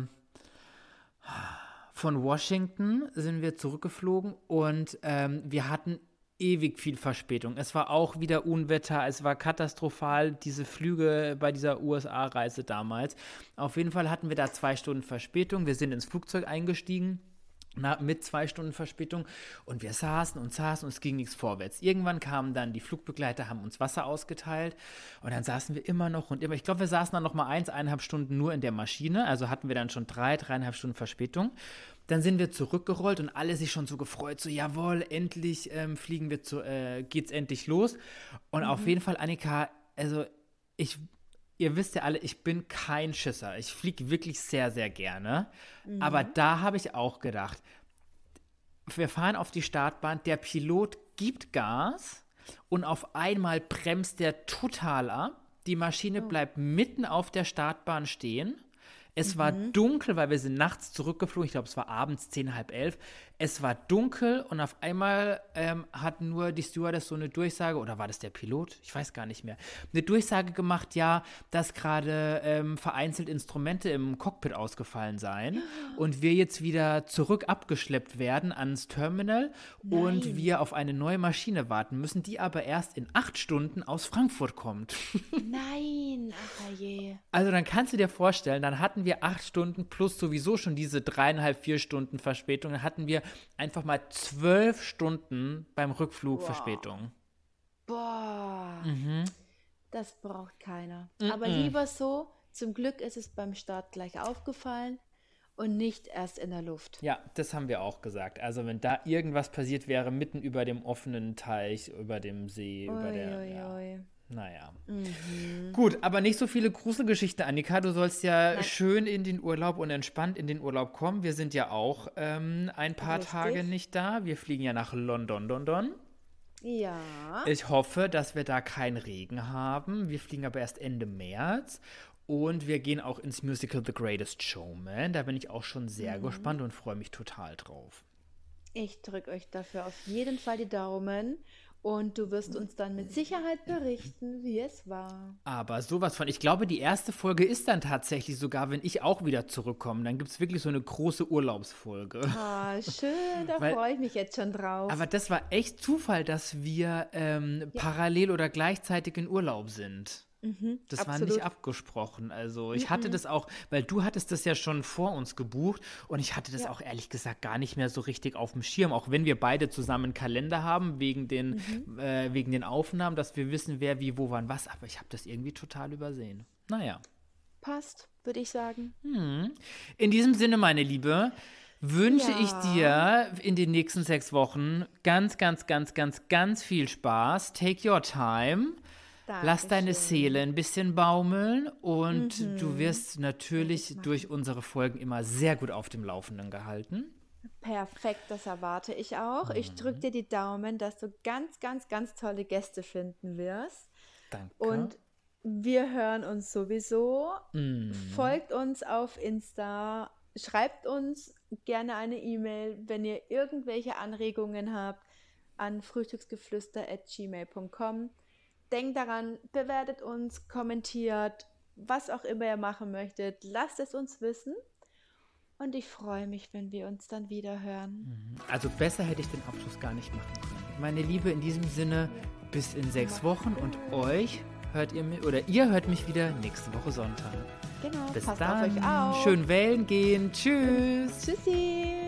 von Washington, sind wir zurückgeflogen und ähm, wir hatten ewig viel Verspätung. Es war auch wieder Unwetter, es war katastrophal, diese Flüge bei dieser U S A-Reise damals. Auf jeden Fall hatten wir da zwei Stunden Verspätung. Wir sind ins Flugzeug eingestiegen, na, mit zwei Stunden Verspätung und wir saßen und saßen und es ging nichts vorwärts. Irgendwann kamen dann die Flugbegleiter, haben uns Wasser ausgeteilt und dann saßen wir immer noch und immer, ich glaube, wir saßen dann noch mal eins, eineinhalb Stunden nur in der Maschine, also hatten wir dann schon drei, dreieinhalb Stunden Verspätung. Dann sind wir zurückgerollt und alle sich schon so gefreut, so jawohl, endlich ähm, fliegen wir zu, äh, geht's endlich los. Und mhm. auf jeden Fall, Annika, also ich, ihr wisst ja alle, ich bin kein Schisser. Ich fliege wirklich sehr, sehr gerne. Mhm. Aber da habe ich auch gedacht, wir fahren auf die Startbahn, der Pilot gibt Gas und auf einmal bremst der total ab. Die Maschine oh. bleibt mitten auf der Startbahn stehen. Es mhm. war dunkel, weil wir sind nachts zurückgeflogen. Ich glaube, es war abends zehn, halb elf. Es war dunkel und auf einmal ähm, hat nur die Stewardess so eine Durchsage, oder war das der Pilot? Ich weiß gar nicht mehr. Eine Durchsage gemacht, ja, dass gerade ähm, vereinzelt Instrumente im Cockpit ausgefallen seien und wir jetzt wieder zurück abgeschleppt werden ans Terminal Nein. und wir auf eine neue Maschine warten müssen, die aber erst in acht Stunden aus Frankfurt kommt. Nein, ach je. Also dann kannst du dir vorstellen, dann hatten wir acht Stunden plus sowieso schon diese dreieinhalb, vier Stunden Verspätung. Dann hatten wir einfach mal zwölf Stunden beim Rückflug Boah. Verspätung. Boah, mhm. das braucht keiner. Mhm. Aber lieber so, zum Glück ist es beim Start gleich aufgefallen und nicht erst in der Luft. Ja, das haben wir auch gesagt. Also wenn da irgendwas passiert wäre, mitten über dem offenen Teich, über dem See, ui, über der... Ui, ja. ui. Naja. Mhm. Gut, aber nicht so viele Gruselgeschichten, Annika. Du sollst ja Nein. schön in den Urlaub und entspannt in den Urlaub kommen. Wir sind ja auch ähm, ein paar Richtig. Tage nicht da. Wir fliegen ja nach London, London. Ja. Ich hoffe, dass wir da keinen Regen haben. Wir fliegen aber erst Ende März. Und wir gehen auch ins Musical The Greatest Showman. Da bin ich auch schon sehr mhm. gespannt und freue mich total drauf. Ich drücke euch dafür auf jeden Fall die Daumen. Und du wirst uns dann mit Sicherheit berichten, wie es war. Aber sowas von. Ich glaube, die erste Folge ist dann tatsächlich sogar, wenn ich auch wieder zurückkomme. Dann gibt es wirklich so eine große Urlaubsfolge. Ah, schön, da freue ich mich jetzt schon drauf. Aber das war echt Zufall, dass wir ähm, ja. parallel oder gleichzeitig in Urlaub sind. Mhm, das absolut. war nicht abgesprochen. Also ich mhm. hatte das auch, weil du hattest das ja schon vor uns gebucht und ich hatte das ja. auch ehrlich gesagt gar nicht mehr so richtig auf dem Schirm, auch wenn wir beide zusammen einen Kalender haben, wegen den, mhm. äh, wegen den Aufnahmen, dass wir wissen, wer wie, wo, wann, was, aber ich habe das irgendwie total übersehen. Naja. Passt, würde ich sagen. Hm. In diesem Sinne, meine Liebe, wünsche ja. ich dir in den nächsten sechs Wochen ganz, ganz, ganz, ganz, ganz viel Spaß. Take your time. Dankeschön. Lass deine Seele ein bisschen baumeln und mhm. du wirst natürlich durch unsere Folgen immer sehr gut auf dem Laufenden gehalten. Perfekt, das erwarte ich auch. Mhm. Ich drücke dir die Daumen, dass du ganz, ganz, ganz tolle Gäste finden wirst. Danke. Und wir hören uns sowieso. Mhm. Folgt uns auf Insta, schreibt uns gerne eine E-Mail, wenn ihr irgendwelche Anregungen habt, an frühstücksgeflüster at gmail punkt com. Denkt daran, bewertet uns, kommentiert, was auch immer ihr machen möchtet. Lasst es uns wissen. Und ich freue mich, wenn wir uns dann wieder hören. Also besser hätte ich den Abschluss gar nicht machen können. meine Liebe, in diesem Sinne, bis in sechs Wochen und euch hört ihr mich, oder ihr hört mich wieder nächste Woche Sonntag. Genau, bis passt dann. auf euch auf. Schön wählen gehen. Tschüss. Tschüssi.